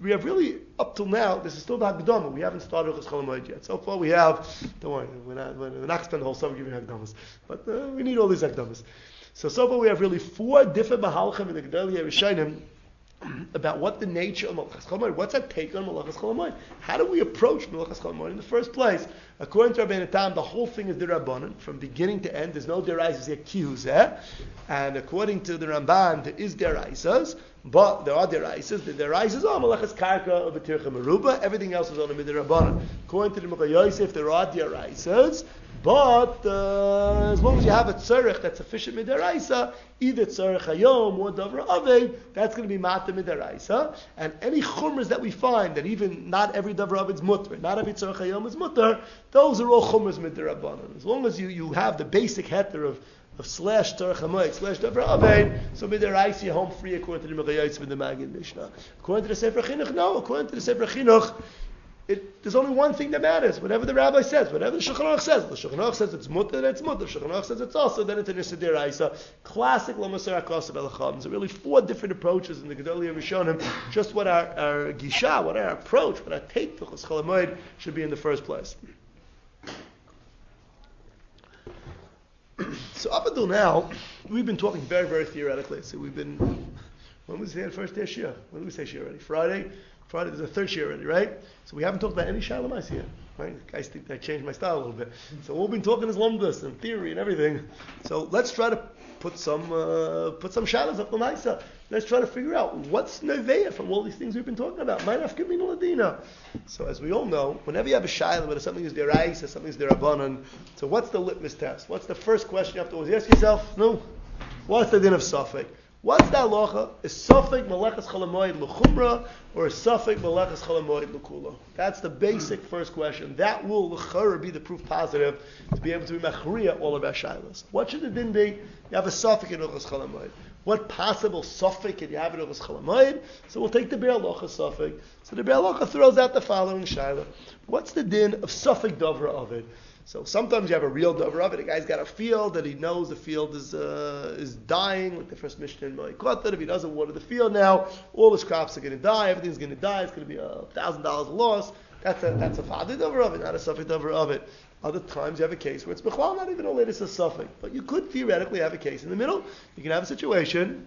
we have really, up till now, this is still the Hagdama. We haven't started Hilchos Chol Hamoed yet. So far we have, don't worry, we're not going to spend the whole summer giving Hagdamas. But we need all these Hagdamas. So far we have really 4 different Mahalchim in the Gedolei Rishonim about what the nature of Malachas Chol Hamoed, what's our take on Malachas Chol Hamoed? How do we approach Malachas Chol Hamoed in the first place? According to Rabbeinu Tam, the whole thing is D'Rabbanan, from beginning to end. There's no Deraisas here, Kihuzeh. And according to the Ramban, there is Deraisas, but there are Deraisas. The Deraisas are Malachas Karka of B'tircha Meruba. Everything else is on the D'Rabbanan. According to the Mechor Yosef, there are Deraisas, but as long as you have a tzarech that's sufficient midaraisa, either tzarech hayom or davar aved, that's going to be mata midaraisa. And any chumras that we find, that even not every davar aved is mutter, not every tzarech hayom is mutter, those are all chumras midarabanan. As long as you have the basic heter of slash tzarech hamoed, slash davar aved, so midaraisa you're home free according to the Mechor Yosef and the Maggid Mishnah. According to the Sefer Chinuch, no. According to the Sefer Chinuch, there's only one thing that matters. Whatever the rabbi says, whatever the Shulchan Aruch says. The Shulchan Aruch says it's mutter, then it's mutter. The Shulchan Aruch says it's also, then it's an Issa D'Oraisa. Classic L'Masar HaKosav Elacham. There are really 4 different approaches in the Gedolei Rishonim. Just what our gisha, what our approach, what our take to Hilchos Chol Hamoed should be in the first place. So up until now, we've been talking very, very theoretically. So we've been, when was the first day of Shia? When did we say Shia already? Friday, there's a third Shia already, right? So we haven't talked about any Shalamais here, right? Guys think I changed my style a little bit. So we've been talking is Lumdus and theory and everything. So let's try to put some Shalas up Lamaisa. Let's try to figure out what's Neveya from all these things we've been talking about. Ma'naf Kamina Ladina. So as we all know, whenever you have a Shaila, whether something is Derais or something is Derabanan, so what's the litmus test? What's the first question you have to always ask yourself? No. What's the din of Safek? What's the halacha? Is Safek Malachas Chol Hamoed L'chumra or is Safek Malachas Chol Hamoed L'kula? That's the basic first question. That will l'chara be the proof positive to be able to be machriya all of our shaylas. What should the din be? You have a Safek in Malachas Chol Hamoed. What possible Safek can you have in Malachas Chol Hamoed? So we'll take the Be'er Halacha Safek. So the Be'er Halacha throws out the following shayla. What's the din of Safek Davra Ovid? So sometimes you have a real davar of it. A guy's got a field that he knows the field is dying, like the first Mishnah in Ma'ikot. If he doesn't water the field now, all his crops are going to die. Everything's going to die. It's going to be $1,000 loss. That's a father davar of it, not a suffix davar of it. Other times you have a case where it's b'chlal, not even a latest a suffix, but you could theoretically have a case in the middle. You can have a situation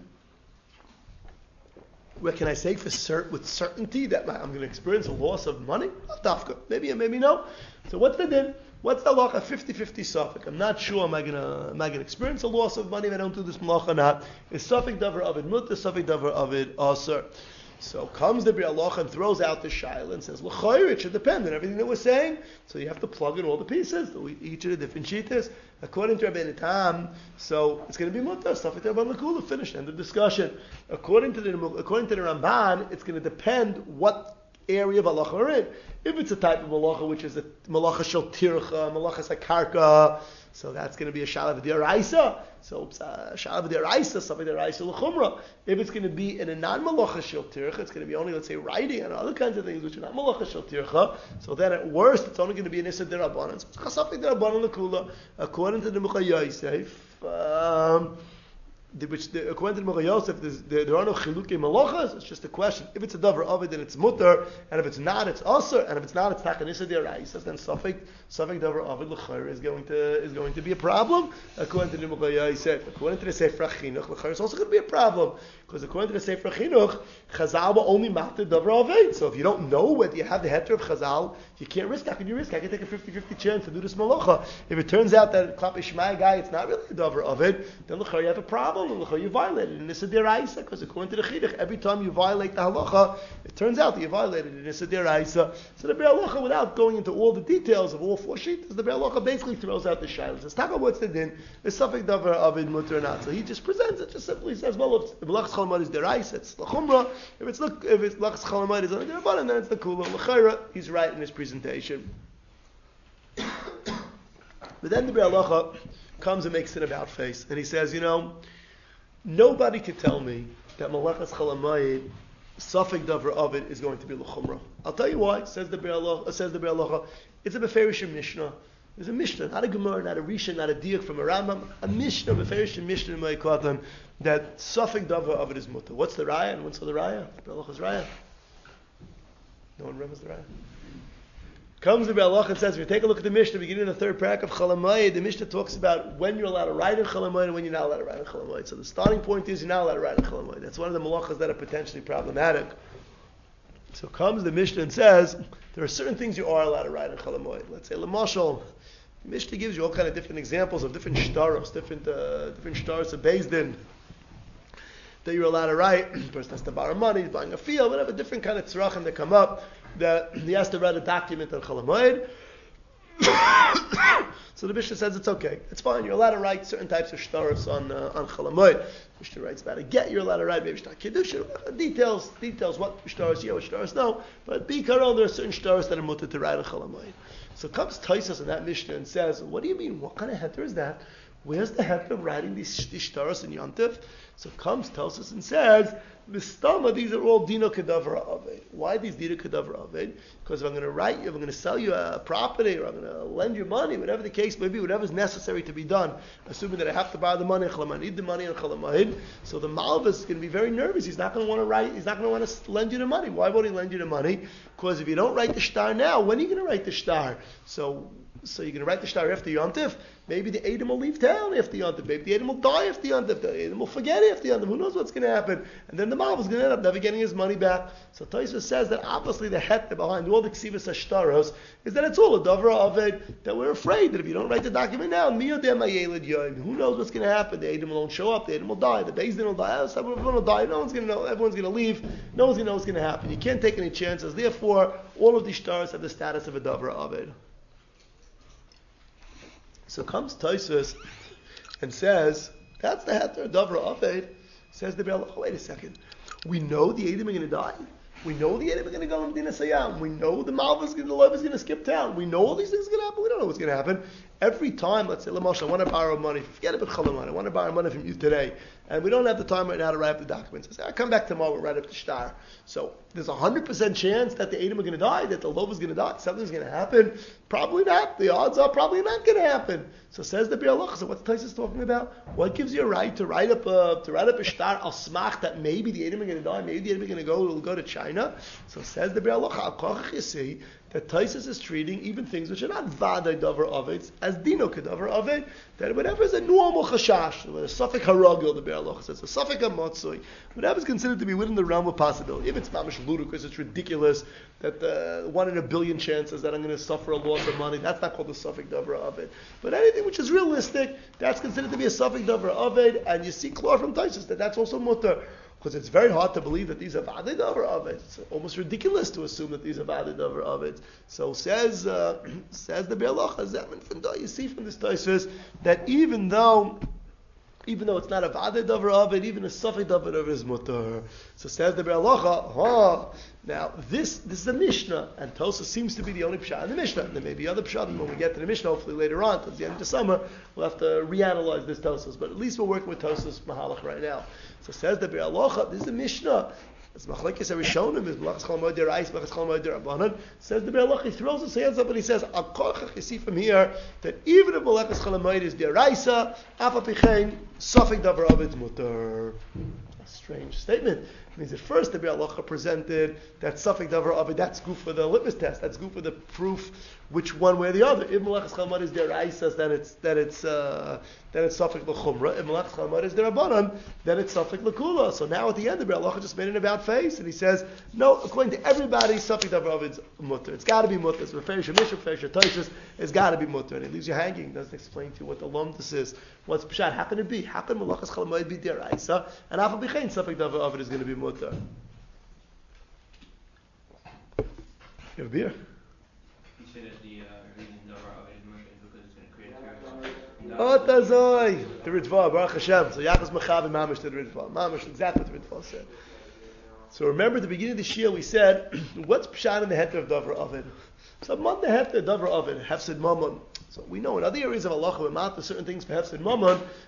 where can I say with certainty that I'm going to experience a loss of money? Not dafka. Maybe and maybe no. So what's the din? What's the halacha? 50-50 suffix. I'm not sure. Am I gonna experience a loss of money if I don't do this malacha or not? Is suffix davar avid mutter? Suffix davar avid aser? So comes the Be'er Halacha and throws out the shaila and says, l'chayr, it should depend on everything that we're saying. So you have to plug in all the pieces. Each of the different shitas. According to Rabbeinu Tam, so it's going to be mutter. Suffix davar l'kula. Finished. End of discussion. According to the Ramban, it's going to depend what area of halacha we're in. If it's a type of malacha which is a malacha shel tircha, malacha sakarka, so that's going to be a shalav d'oraisa. So shalav d'oraisa, something d'oraisa l'chumra. If it's going to be in a non-malacha shel tircha, it's going to be only, let's say, writing and other kinds of things which are not malacha shel tircha. So then at worst, it's only going to be an issa d'rabanan. So it's chasafik d'rabanan l'kula. According to the Mechor Yosef, according to the Mechor Yosef, there are no chilukei malachas. It's just a question. If it's a davar of it, then it's mutter, and if it's not, it's aser, and if it's not, it's takanisa d'oraisa. Then suffik davar of it l'chayr is going to be a problem. According to the Mechor Yosef, according to the Sefer Chinuch, l'chayr is also going to be a problem because according to the Sefer Chinuch, Chazal will only matter davar of it. So if you don't know whether you have the heter of Chazal, you can't risk. How can you risk? I can take a 50-50 chance to do this malacha. If it turns out that Klap Ishmael guy, it's not really a davar of it, then l'chayr you have a problem. You violated in Issa D'Oraisa, because according to the Chinuch, every time you violate the halacha, it turns out that you violated in Issa D'Oraisa. So the Be'er Halacha, without going into all the details of all 4 sheets, the Be'er Halacha basically throws out the shayla. Says, "Taka, what's the din? Is suffix davar avid mutter or not?" So he just presents it. Just simply says, "Well, if Malachas Chol Hamoed is D'Oraisa, it's the chumra. If it's Malachas Chol Hamoed is only D'Rabbanan, then it's the kula." L'chayra, he's right in his presentation. But then the Be'er Halacha comes and makes an about face, and he says, nobody could tell me that Malachas Chol Hamoed, suffix davar of it, is going to be l'chumra. I'll tell you why. Says the Be'er Halacha. It's a Beferish Mishnah. There's a Mishnah, not a Gemara, not a Rishon, not a Diak from a Rambam. A Mishnah, Beferish Mishnah in Ma'ikatan, that suffix davar of it is mutter. What's the raya? And what's the raya? The Be'er Halacha's raya. No one remembers the Raya. Comes the Be'alach and says, if you take a look at the Mishnah, beginning of the third parak of Chalamayid, the Mishnah talks about when you're allowed to ride in Chalamayid and when you're not allowed to ride in Chalamayid. So the starting point is you're not allowed to ride in Chalamayid. That's one of the malachas that are potentially problematic. So comes the Mishnah and says, there are certain things you are allowed to ride in Chalamayid. Let's say, Lamashal, the Mishnah gives you all kind of different examples of different shtaros, different shtaros of Beis Din that you're allowed to write. The person has to borrow money, he's buying a field, whatever, different kind of tzrachim that come up, that he has to write a document on Chalamayid. So the Mishnah says it's okay. It's fine. You're allowed to write certain types of shtaros on Chalamayid. Mishnah writes about a get. You're allowed to write maybe shtar kiddushin. Details. What shtaros yeah, what shtaros no. But bikaron, there are certain shtaros that are mutter to write on Chalamayid. So comes Taisus in that Mishnah and says, what do you mean? What kind of heter is that? Where's the heter of writing these shtaros in Yontif? So comes Taisus and says, Mistama, these are all dino kedavra aved. Why these dino kedavra aved? Because if I'm going to write you, if I'm going to sell you a property, or I'm going to lend you money, whatever the case may be, whatever's necessary to be done, assuming that I have to buy the money, I need the money in Chalamayid, so the malvus is going to be very nervous. He's not going to want to write. He's not going to want to lend you the money. Why won't he lend you the money? Because if you don't write the shtar now, when are you going to write the shtar? So you're going to write the shtar after Yontif. Maybe the Edom will leave town after Yontif. Maybe the Edom will die after Yontif. The Edom will forget after Yontif. Who knows what's going to happen? And then the Malv is going to end up never getting his money back. So Tosfos says that obviously the heter behind all the Ksivas Hashtaros is that it's all a Dovra Aved, that we're afraid that if you don't write the document now, who knows what's going to happen? The Edom won't show up. The Edom will die. The Beis Din will die. Everyone will die. No one's going to know. Everyone's going to leave. No one's going to know what's going to happen. You can't take any chances. Therefore, all of these Shtaros have the status of a Dovra Aved. So comes Tosfos and says, that's the heter, Dovra Aved. Says the Be'alach, wait a second. We know the Edom are going to die. We know the Edom are going to go in Medina Sayyam. We know the Malvus, the Lev is going to skip town. We know all these things are going to happen. We don't know what's going to happen. Every time, let's say, Lamosh, I want to borrow money. Forget about Chalamayid. I want to borrow money from you today. And we don't have the time right now to write up the documents. I say, I'll come back tomorrow, we'll write up the shtar. So there's a 100% chance that the Edom are going to die, that the Lev is going to die. Something's going to happen. Probably not. The odds are probably not going to happen. So says the Be'alach. So what's Tosfos talking about? What gives you a right to write up a shtar al smach that maybe the Edom are going to die, maybe the Edom are going to go to China? So says the Be'alach, you see that Tosfos is treating even things which are not vaday davar aved as dino kedavar aved, that whatever is a normal chashash, a suffix haragil, the Be'alach says, a suffix matzoi, whatever is considered to be within the realm of possibility. If it's mamish ludicrous, it's ridiculous, that 1 in a billion chances that I'm going to suffer a loss of money, that's not called a suffix davar aved. But anything which is realistic, that's considered to be a suffix davar aved, and you see clear from Tosfos that that's also mutter. Because it's very hard to believe that these are Vadei Davar Aved. It's almost ridiculous to assume that these are Vadei Davar Aved. So says the Be'alach, you see from this Tosfos that even though it's not a Vadei Davar Aved, even a Safek Davar Aved is mutter. So says the Be'alach, now this is the Mishnah, and Tosfos seems to be the only pshat in the Mishnah. There may be other pshat, and when we get to the Mishnah, hopefully later on, towards the end of the summer, we'll have to reanalyze this Tosfos. But at least we're working with Tosfos Mahalach right now. So says the Be'alach, this is the Mishnah. It's Machlekes Rishonim, is Malachas Chalamayid Derais, Malachas Chalamayid Derabanan. Says the Be'alach, he throws his hands up and he says, Al Korchach, you see from here, that even if Malachas Chalamayid is Deraisa, Afa Pichein, Safek Davar Aved Mutter. A strange statement. It means at first the Be'alach presented that Safek Davar Aved, that's good for the litmus test, that's good for the proof which one way or the other. If Malachas Chalamayid is Deraisa, then it's Safek L'chumra. If Malachas Chalamayid is Derabanan, then it's Safek L'kula. So now at the end, the Be'alach just made an about face, and he says, no, according to everybody, Safek Davar Aved's mutter. It's got to be mutter. It's Referish Mishra, Referish Tosfos, it's got to be mutter. And it leaves you hanging. It doesn't explain to you what the lumdus is. What's pshat? How can it be? How can Malachas Chalamayid be Deraisa, and Afa B'chein Safek Davar Aved is going to be mutter? You have a beer? You say that the reason Davar Aved is mutter is because it's going to create a Oh, Tazoi! The Ritva, Baruch Hashem. So Yachas Mechav and Mamish to the Ritva. Mamish, exactly what the Ritva said. So remember at the beginning of the Shia we said, what's Pshat in the heter of Davar Aved? So Man the heter Davar Aved, Hefsid Mammon. So we know in other areas of Allah, we're not certain things for Hefsid Mammon,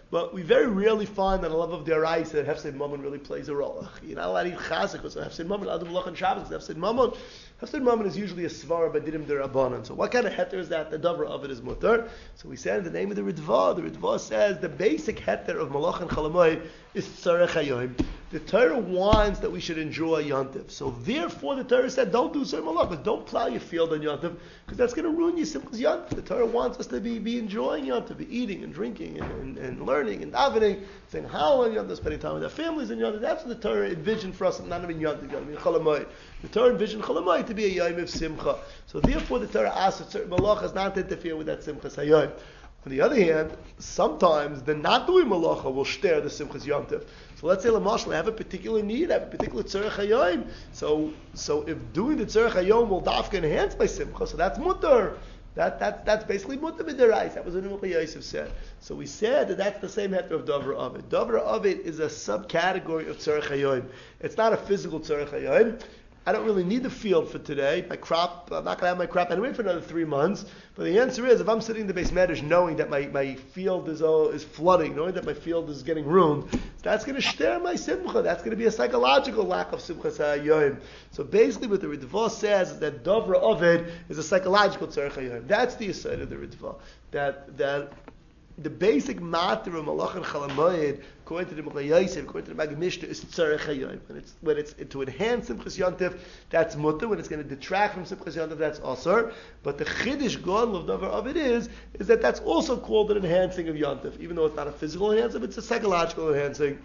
but we very rarely find that a love of the Arais that Hefsed Mammon really plays a role. You're not allowed to eat Chazik because Hefsed Mammon, Adam Lach and Shabbos, Hefsed Mammon. Hefsed Mammon is usually a Svara Badidim Derabanan. So what kind of heter is that? The Dover of it is Mutter. So we said in the name of the Ritva says the basic heter of Malach and Chalamoy is Tzarech HaYom. The Torah wants that we should enjoy Yontif. So therefore the Torah said don't do certain malachas, don't plow your field on Yontif, because that's going to ruin your Simchas Yontif. The Torah wants us to be enjoying Yontif, be eating and drinking and learning and davening, saying how on Yontif, spending time with our families in Yontif. That's what the Torah envisioned for us, not even Yontif, I mean Cholamoid. The Torah envisioned Cholamoid to be a Yom of Simcha. So therefore the Torah asks that certain malachas not to interfere with that Simchas HaYom. On the other hand, sometimes the not doing malacha will stare the Simchas Yontif. So let's say Lamashal, I have a particular need, I have a particular tzarech hayom. So if doing the tzarech hayom will dafka enhance my simcha, so that's mutter. That's basically mutter b'derais. That was what Nucha Yosef said. So we said that that's the same heter of Dover Ovid. Dover Ovid is a subcategory of tzarech hayom. It's not a physical tzarech hayom. I don't really need the field for today. My crop, I'm not going to have my crop anyway for another 3 months. But the answer is, if I'm sitting in the base medrash knowing that my field is flooding, knowing that my field is getting ruined, that's going to shter my simcha. That's going to be a psychological lack of simcha ha'yoyim. So basically what the Ritva says is that Dovra Ovid is a psychological tzarech ha'yoyim. That's the aside of the Ritva. That the basic matter of Malach and Chalamoyed, according to the Nucha Yosef, according to the Maggid Mishnah, is tzarech hayom. When it's to enhance Simchas Yontif, that's mutter. When it's going to detract from Simchas Yontif, that's asur. But the Chiddush Gadol of Dover of it is that that's also called an enhancing of Yontif, even though it's not a physical enhancing, it's a psychological enhancing.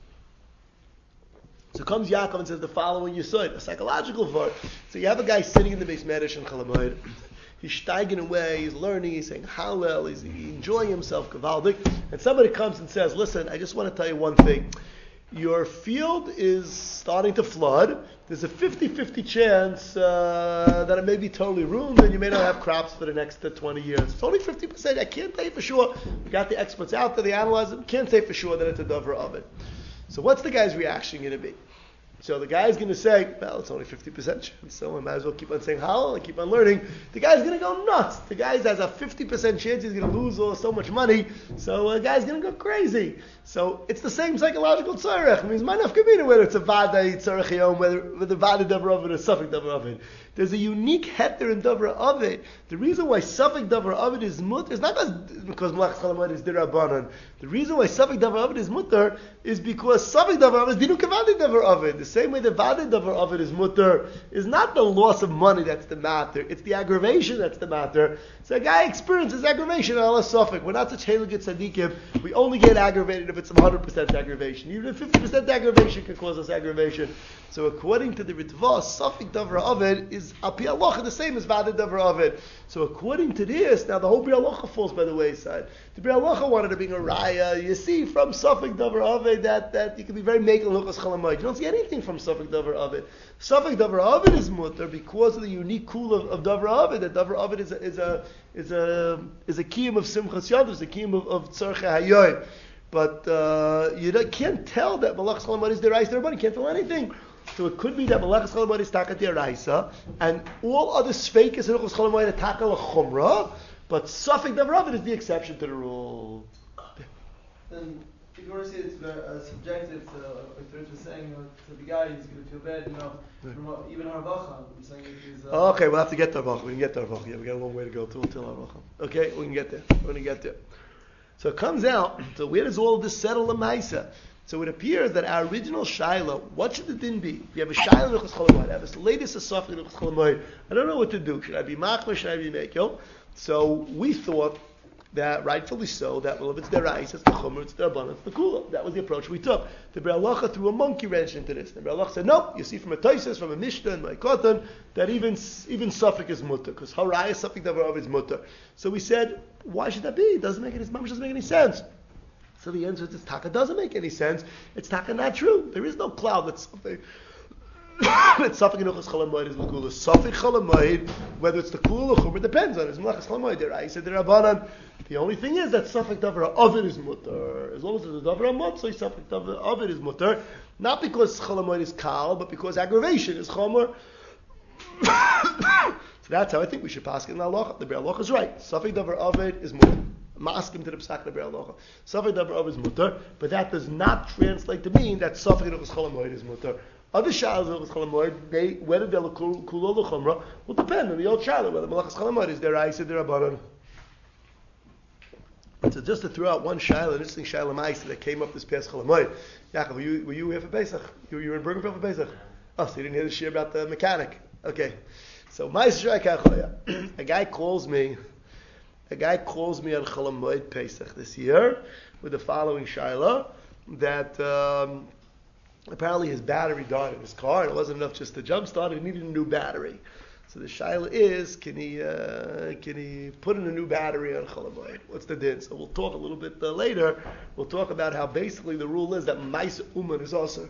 So comes Yaakov and says the following Yesod, a psycholocal part. So you have a guy sitting in the base medrash in Chalamoyed. He's steiging away, he's learning, he's saying Hallel, he's enjoying himself, Gavaldik. And somebody comes and says, listen, I just want to tell you one thing. Your field is starting to flood. There's a 50-50 chance that it may be totally ruined and you may not have crops for the next 20 years. It's only 50%. I can't tell you for sure. We got the experts out there, they analyze it. Can't say for sure that it's a dover of it. So what's the guy's reaction going to be? So the guy's going to say, well, it's only 50% chance, so I might as well keep on saying Hallel and keep on learning. The guy's going to go nuts. The guy has a 50% chance he's going to lose so much money, so the guy's going to go crazy. So it's the same psychological tzarech. It means my nafkamina, whether it's a vadai tzarech yom, whether the vadai davar ovid or suffik davar ovid. There's a unique heter in davar ovid. The reason why suffik davar ovid is mutter is not because malach chalamoid is dirabanan. The reason why suffik davar ovid is mutter is because suffik davar ovid is dinu kavadai davar ovid. The same way the vadai davar ovid is mutter is not the loss of money that's the matter. It's the aggravation that's the matter. So a guy experiences aggravation on a suffik. We're not such halagit tzaddikim. We only get aggravated if it's 100% aggravation. Even if 50% aggravation can cause us aggravation. So according to the Ritva, suffik davar ovid is al pi halacha the same as vadai davar ovid. So according to this, now the whole Bri Halacha falls by the wayside. The Bri Halacha wanted to bring a raya. You see from suffik davar ovid that you can be very making luchas chalamoid. You don't see anything from suffik davar ovid. Suffik davar ovid is mutter because of the unique cool of davar ovid. That davar ovid is a kiyum of simchas yontif, is a kiyum of tzarech hayoyim. But you can't tell that malach chalamoid is deraisa. Everybody can't tell anything. So it could be that malach chalamoid is takat deraisa, and all other sveikas and luchas chalamoid are takat l'chumra. But suffik davar ovid is the exception to the rule. Then if you want to say it's subjective to, like Rich was saying, to the guy, he's going to feel bad, even Harvacha. I'm saying okay, we'll have to get to Harvacha. We can get to Harvacha. Yeah, we got a long way to go till Harvacha. Okay, we can get there. We're going to get there. So it comes out, so where does all of this settle in Maisa? So it appears that our original Shiloh, what should the din be? If you have a Shiloh in Luchas Cholamoid, I have the latest Asaf in Luchas Cholamoid, I don't know what to do. Should I be Machmer, should I be Mekel? So we thought that, rightfully so, that well, if it's deraisa, it's the Chomer, it's the Rabbanan, it's the Kula. That was the approach we took. The Bri Halacha threw a monkey wrench into this. The Bri Halacha said, no, you see from a Taisus, from a Mishnah, and my Kotan, that even suffik is mutter, because Haraya suffik davar ovid is mutter. So we said, why should that be? It doesn't make any sense. So the answer is, this taka doesn't make any sense. It's taka not true. There is no cloud that's something. It's suffik in Uchas Chalamoid is L'Kula. Suffik Chalamoid, whether it's the Kula or Chumra, depends on it. It's Melachas Chalamoid. I said the Rabbanan. The only thing is that suffik davar ovid is mutter. As long as it's a davar motzoi, suffik davar ovid is mutter. Not because Chalamoid is kal, but because aggravation is chomer. So that's how I think we should pass it in the halacha. The Bri Halacha is right. Suffik davar ovid is mutter. Maskim to the psak the Be'er Alocha. Safek davar of is mutter, but that does not translate to mean that Safek Hilchos Chol HaMoed is mutter. Other shalas of Chol HaMoed, whether they'll kulo l'chumra, will depend on the old shalah, whether Malachas Chol HaMoed is deraisa derabanan. So just to throw out one shaila, an interesting shaila ma'isa that came up this past Chol HaMoed. Yaakov, were you here for Pesach? You were in Bergenfeld for Pesach? Oh, so you didn't hear the shir about the mechanic. Okay. So ma'isa shaykachoya. A guy calls me on Chol HaMoed Pesach this year with the following shaila that apparently his battery died in his car and it wasn't enough just to jump start, he needed a new battery. So the shaila is, can he put in a new battery on Chol HaMoed? What's the din? So we'll talk a little bit later. We'll talk about how basically the rule is that Maisa Uman is also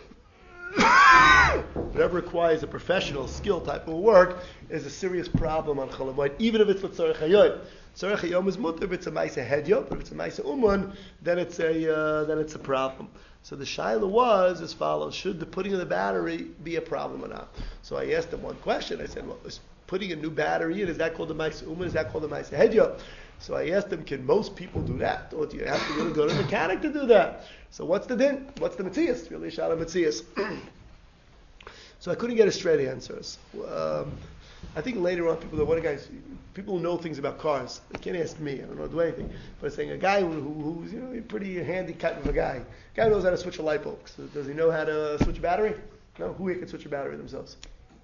whatever requires a professional skill type of work is a serious problem on Chol HaMoed, even if it's L'tzorech Hayom. Tzorech Hayom is mutter, if it's a Maisa Hedyot, but if it's a Maisa Uman, then it's a problem. So the shaila was as follows: should the putting of the battery be a problem or not? So I asked him one question. I said, well, is putting a new battery in, is that called the Maisa Uman? Is that called the Maisa Hedyot? So I asked him, can most people do that? Or do you have to really go to the mechanic to do that? So what's the din? What's the Metzias? Really shaila Metzias. So I couldn't get a straight answers. I think later on, people who know things about cars, they can't ask me. I don't know do anything. But I'm saying a guy who's a pretty handy type of a guy. A guy who knows how to switch a light bulb. So does he know how to switch a battery? No. Who here can switch a battery themselves?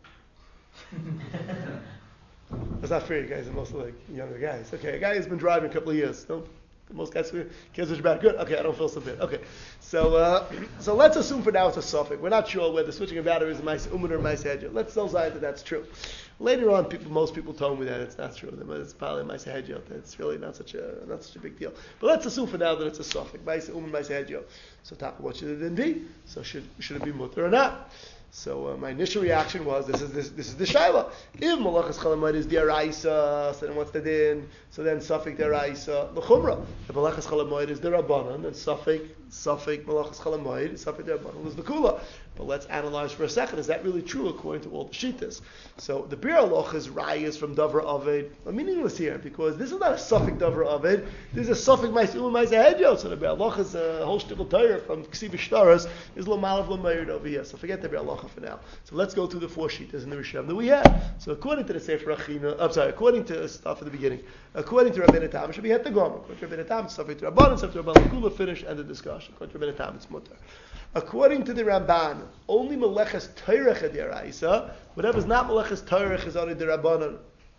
That's not fair. You guys are mostly like younger guys. Okay, a guy who's been driving a couple of years. No. Most guys can't switch a battery. Good. Okay, I don't feel so bad. Okay, so let's assume for now it's a suffix. We're not sure whether switching a battery is a Maisa Uman or a Maisa Hedyot. Let's tell Zion that that's true. Later on, most people told me that it's not true. That it's probably a Maisa Hedyot. It's really not such a big deal. But let's assume for now that it's a suffix. Maisa Uman, Maisa Hedyot. So, what should it then be? So, should it be mutter or not? So my initial reaction was, this is the shaila. If Malachas Chol HaMoed is deraisa, so then what's the din? So then Safek deraisa l'chumra. If Malachas Chol HaMoed is derabanan, then Safek Malachas Chol HaMoed, Safek derabanan is l'kula. But let's analyze for a second. Is that really true according to all the shittas? So the Bir Alocha's rayas from Davar Aved are meaningless here because this is not a Safek Davar Aved. This is a Safek Maisa Uman Maisa Hedyot. So the Bir Alocha's whole shtickle Torah from Ksiv Shtaras is L'malav L'mayrid over here. So forget the Bir Alocha for now. So let's go through the four shittas in the Rishon that we have. So according to the Sefer Achina, according to stuff at the beginning, according to Rabbeinu Tam, it should be Het Gomor. According to Rabbeinu Tam, it's Safek Rabbanan, Safek Rabbanan Kula, finish, end the discussion. According to Rabbeinu Tam, it's mutter. According to the Ramban, only Meleches Teirech Deraisa, whatever's not Meleches Teirech is only Derabanan.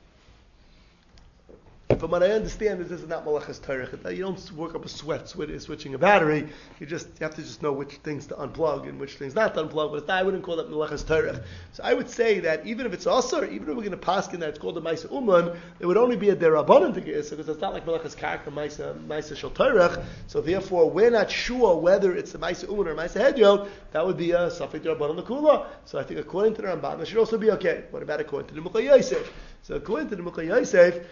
From what I understand, this is not Meleches Teirech. You don't work up a sweat switching a battery. You have to just know which things to unplug and which things not to unplug. But I wouldn't call that Meleches Teirech. So I would say that even if it's Asar, even if we're going to paskin that it's called a Maisa Uman, it would only be a Derabanan to get because it's not like Meleches Karka Maisa Shel Teirech. So therefore, we're not sure whether it's a Maisa Uman or a Maisa Hedyot. That would be a Safek Derabanan L'Kula. So I think according to the Ramban, that should also be okay. What about according to the Mukha Yosef? So according to the Mukha Yosef,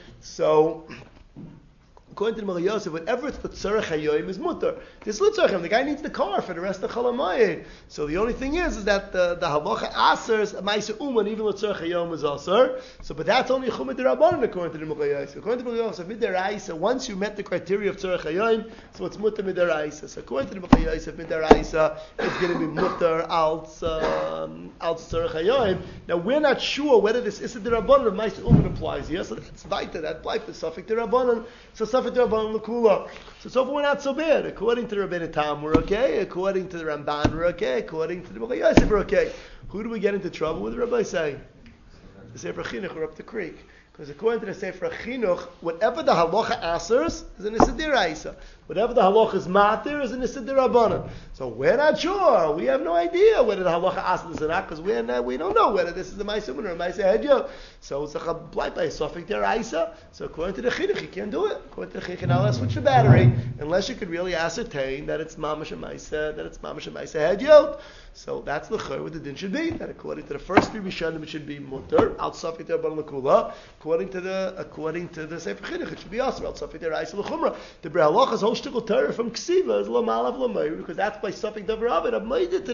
according to the Mukha Yosef, whatever it's L'tzorech Hayom is mutter. This L'tzorech, the guy needs the car for the rest of Chol HaMoed. So the only thing is that the halacha asers Maisa Uman, even L'tzorech Hayom is aser. So, but that's only Chumah D'Rabbanan according to the Mukha Yosef. According to the Mukha Yosef, Midaraisa, once you met the criteria of Tzorech Hayom, so it's mutter Midaraisa. So according to the Mukha Yosef, Midaraisa is going to be mutter als Tzorech Hayom. Now we're not sure whether this Issa D'Rabbanan of Maisa Uman applies here. So that's weiter. That applies to Safek D'Rabbanan. So Safek D'Rabbanan L'Kula. So far we're not so bad. According to the Rabbeinu Tam, we're okay. According to the Ramban, we're okay. According to the Mukha Yosef, we're okay. Who do we get into trouble with? The Rabbi saying the Sefer Chinuch or up the creek. Because according to the Sefer Chinuch, whatever the halacha asers is an Issa D'Oraisa. Whatever the halacha is matir is an Issa D'Rabbanan. So we're not sure. We have no idea whether the halacha asers or not, because we don't know whether this is the Maisa Uman or a Maisa Hedyot. So it's a blight by a Safek D'Oraisa. So according to the Chinuch, you can't do it. According to the Chinuch, you're not allowed to switch the battery unless you could really ascertain that it's Mamash and Maisa Hedyot. So that's the chur what the din should be. That according to the first three Rishonim, it should be mutter al Safek D'Rabbanan L'Kula. According to the Sefer Chinuch, it should be also al Safek D'Oraisa L'Chumra. The Bre Halacha's whole shtickle Torah from Ksiva is lo malav lo meir, because that's by Safek Davar Aved. I've made it to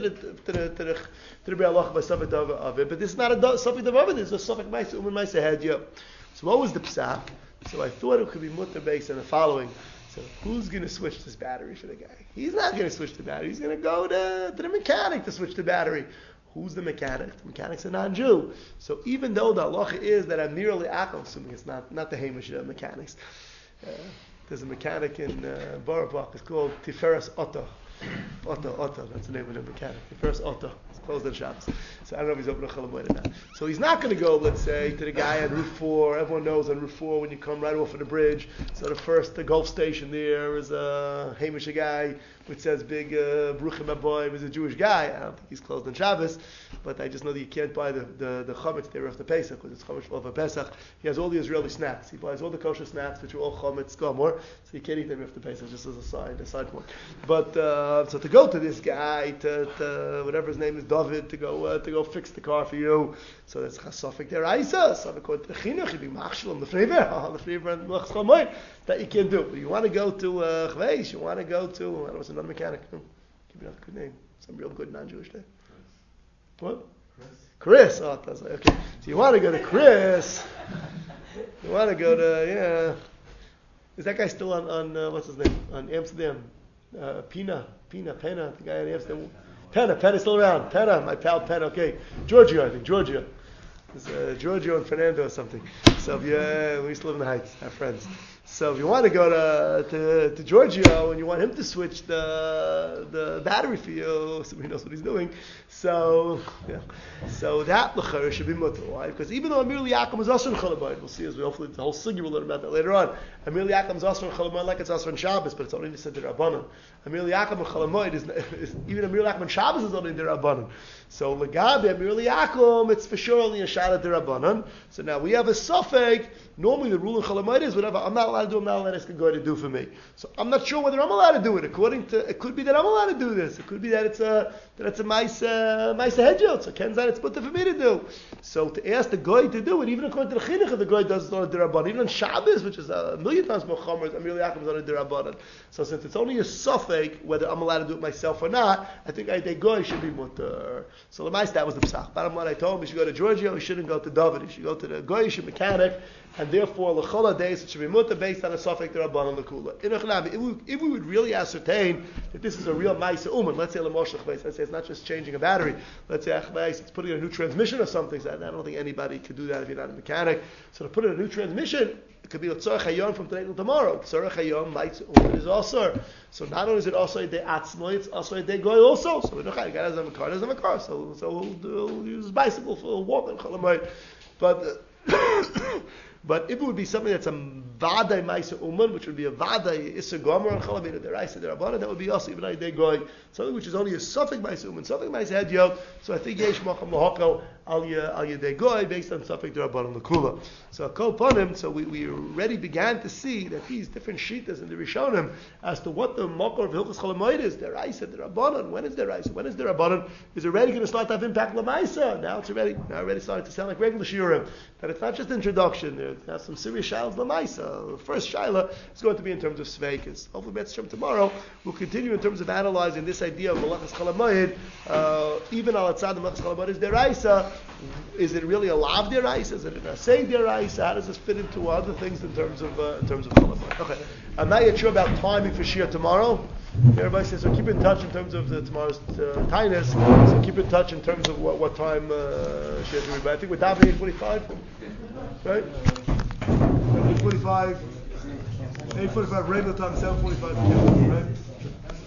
the Bre Halacha by Safek Davar Aved, but this is not a Safek Davar Aved. This is a Safek Maisa Uman Maisa Hedyot. So what was the psak? So I thought it could be mutter based on the following. So who's going to switch this battery for the guy? He's not going to switch the battery. He's going to go to the mechanic to switch the battery. Who's the mechanic? The mechanic's a non-Jew. So even though the halacha is that I'm nearly akal, assuming it's not the Hamish mechanics. There's a mechanic in Borough Park. It's called Tiferes Otto. Otto, that's the name of the mechanic. Tiferes Otto. It's closed on Shabbos. So I don't know if he's open to Chol Hamoed or not. So he's not going to go, let's say, to the guy on Route 4. Everyone knows on Route 4 when you come right off of the bridge. So the Gulf station there is a Hamish guy which says big Bruchim Aboim is a Jewish guy. I don't think he's closed on Shabbos, but I just know that you can't buy the chametz there after Pesach because it's chametz for Pesach. He has all the Israeli snacks. He buys all the kosher snacks which are all chametz gomor, so you can't eat them after Pesach, just as a side point. But so to go to this guy, to whatever his name is, David, to go fix the car for you, so that's chasofik deraisa. So according to the chinuch, you'd be machshel the freiver and melachas chol that you can't do. But you want to go to Chveis, you want to go to, I don't know, what's another mechanic? Give me another good name. Some real good non-Jewish name. What? Chris. Oh, that's like, okay. So you want to go to Chris. You want to go to, Is that guy still on what's his name? On Amsterdam? Pena, the guy in Amsterdam. Penna's still around. Penna, my pal Penna. Okay. Giorgio, I think. Giorgio. There's Giorgio and Fernando or something. So we used to live in the Heights, our friends. So if you want to go to Giorgio and you want him to switch the battery for you, so he knows what he's doing. So that l'chara should be mutter. Why? Because even though Amir Liakum is asur Chol Hamoed, we'll see as we hopefully the whole sugya will learn about that later on. Amir Liakum is asur Chol Hamoed like it's asur on Shabbos, but it's only in the Rabbanan. Amir Liakum and Chol Hamoed is even Amir Liakum on Shabbos is only in the Rabbanan. So legabe Amir Liakum, it's for sure only a shad at the Rabbanan. So now we have a suffix. Normally the rule in Chol Hamoed is whatever I'm not allowed to do, I'm not allowed to ask a guy to do for me. So I'm not sure whether I'm allowed to do it. It could be that I'm allowed to do this. It could be that it's a Maisa Hedjot. So Kenzan, it's better for me to do. So to ask the guy to do it, even according to the chinuch, the guy does it on a Dirabanan. Even on Shabbos, which is a million times more chomer, Amir Liakum is on a Dirabanan. So since it's only a suffix, whether I'm allowed to do it myself or not, I think the guy should be mutter. So Lamais, that was the psach. Bottom line, I told him he should go to Giorgio, he shouldn't go to David. He should go to the Goyish mechanic, and therefore l'chol days it should be mutter based on a suffix Dirabanan l'kula. If we would really ascertain that this is a real Maisa Uman, let's say l'moshach base, let's say it's not just changing a battery, let's say it's putting in a new transmission or something. So I don't think anybody could do that if you're not a mechanic. So to put in a new transmission, it could be a tzorech hayom from today till tomorrow. Tzorech hayom Maisa Uman is also. So not only is it also a day atzmo, it's also a day goy also. So the guy doesn't have a car, so he'll use his bicycle for a walk in Chol Hamoed. But if it would be something that's a Vadai Maisa Uman, which would be a Vadai Issa Gomer and Chalavina Deraisa Derabana, that would be also even like they going something which is only a Suffolk Maisa Uman, Suffolk Maisa Hedyot. So I think Yesh Macham Lahoko Al Yedei Goy based on Suffolk Derabana Lakula. So Kol Panim, so we already began to see that these different shitas in the Rishonim as to what the Makor of Hilchos Chol Hamoed is, Deraisa Derabana, when is Deraisa, when is Derabana, is already going to start to have impact Lamaisa. Now it's already starting to sound like regular Shiurim. That it's not just introduction. There have some serious shilas lamaisa. The first shaila is going to be in terms of sveikas. Hopefully, Betzim tomorrow we'll continue in terms of analyzing this idea of malachas Chol Hamoed. Even al atzad malachas Chol Hamoed is deraisa. Is it really a lav deraisa? Is it an asay deraisa? How does this fit into other things in terms of Chol Hamoed? Okay, I'm not yet sure about timing for shir tomorrow. Everybody says so. Keep in touch in terms of tomorrow's tainus. So keep in touch in terms of what time shir to be. But I think we're davening 8:45. Right? 8:45. 8:45 regular time. 7:45. Right?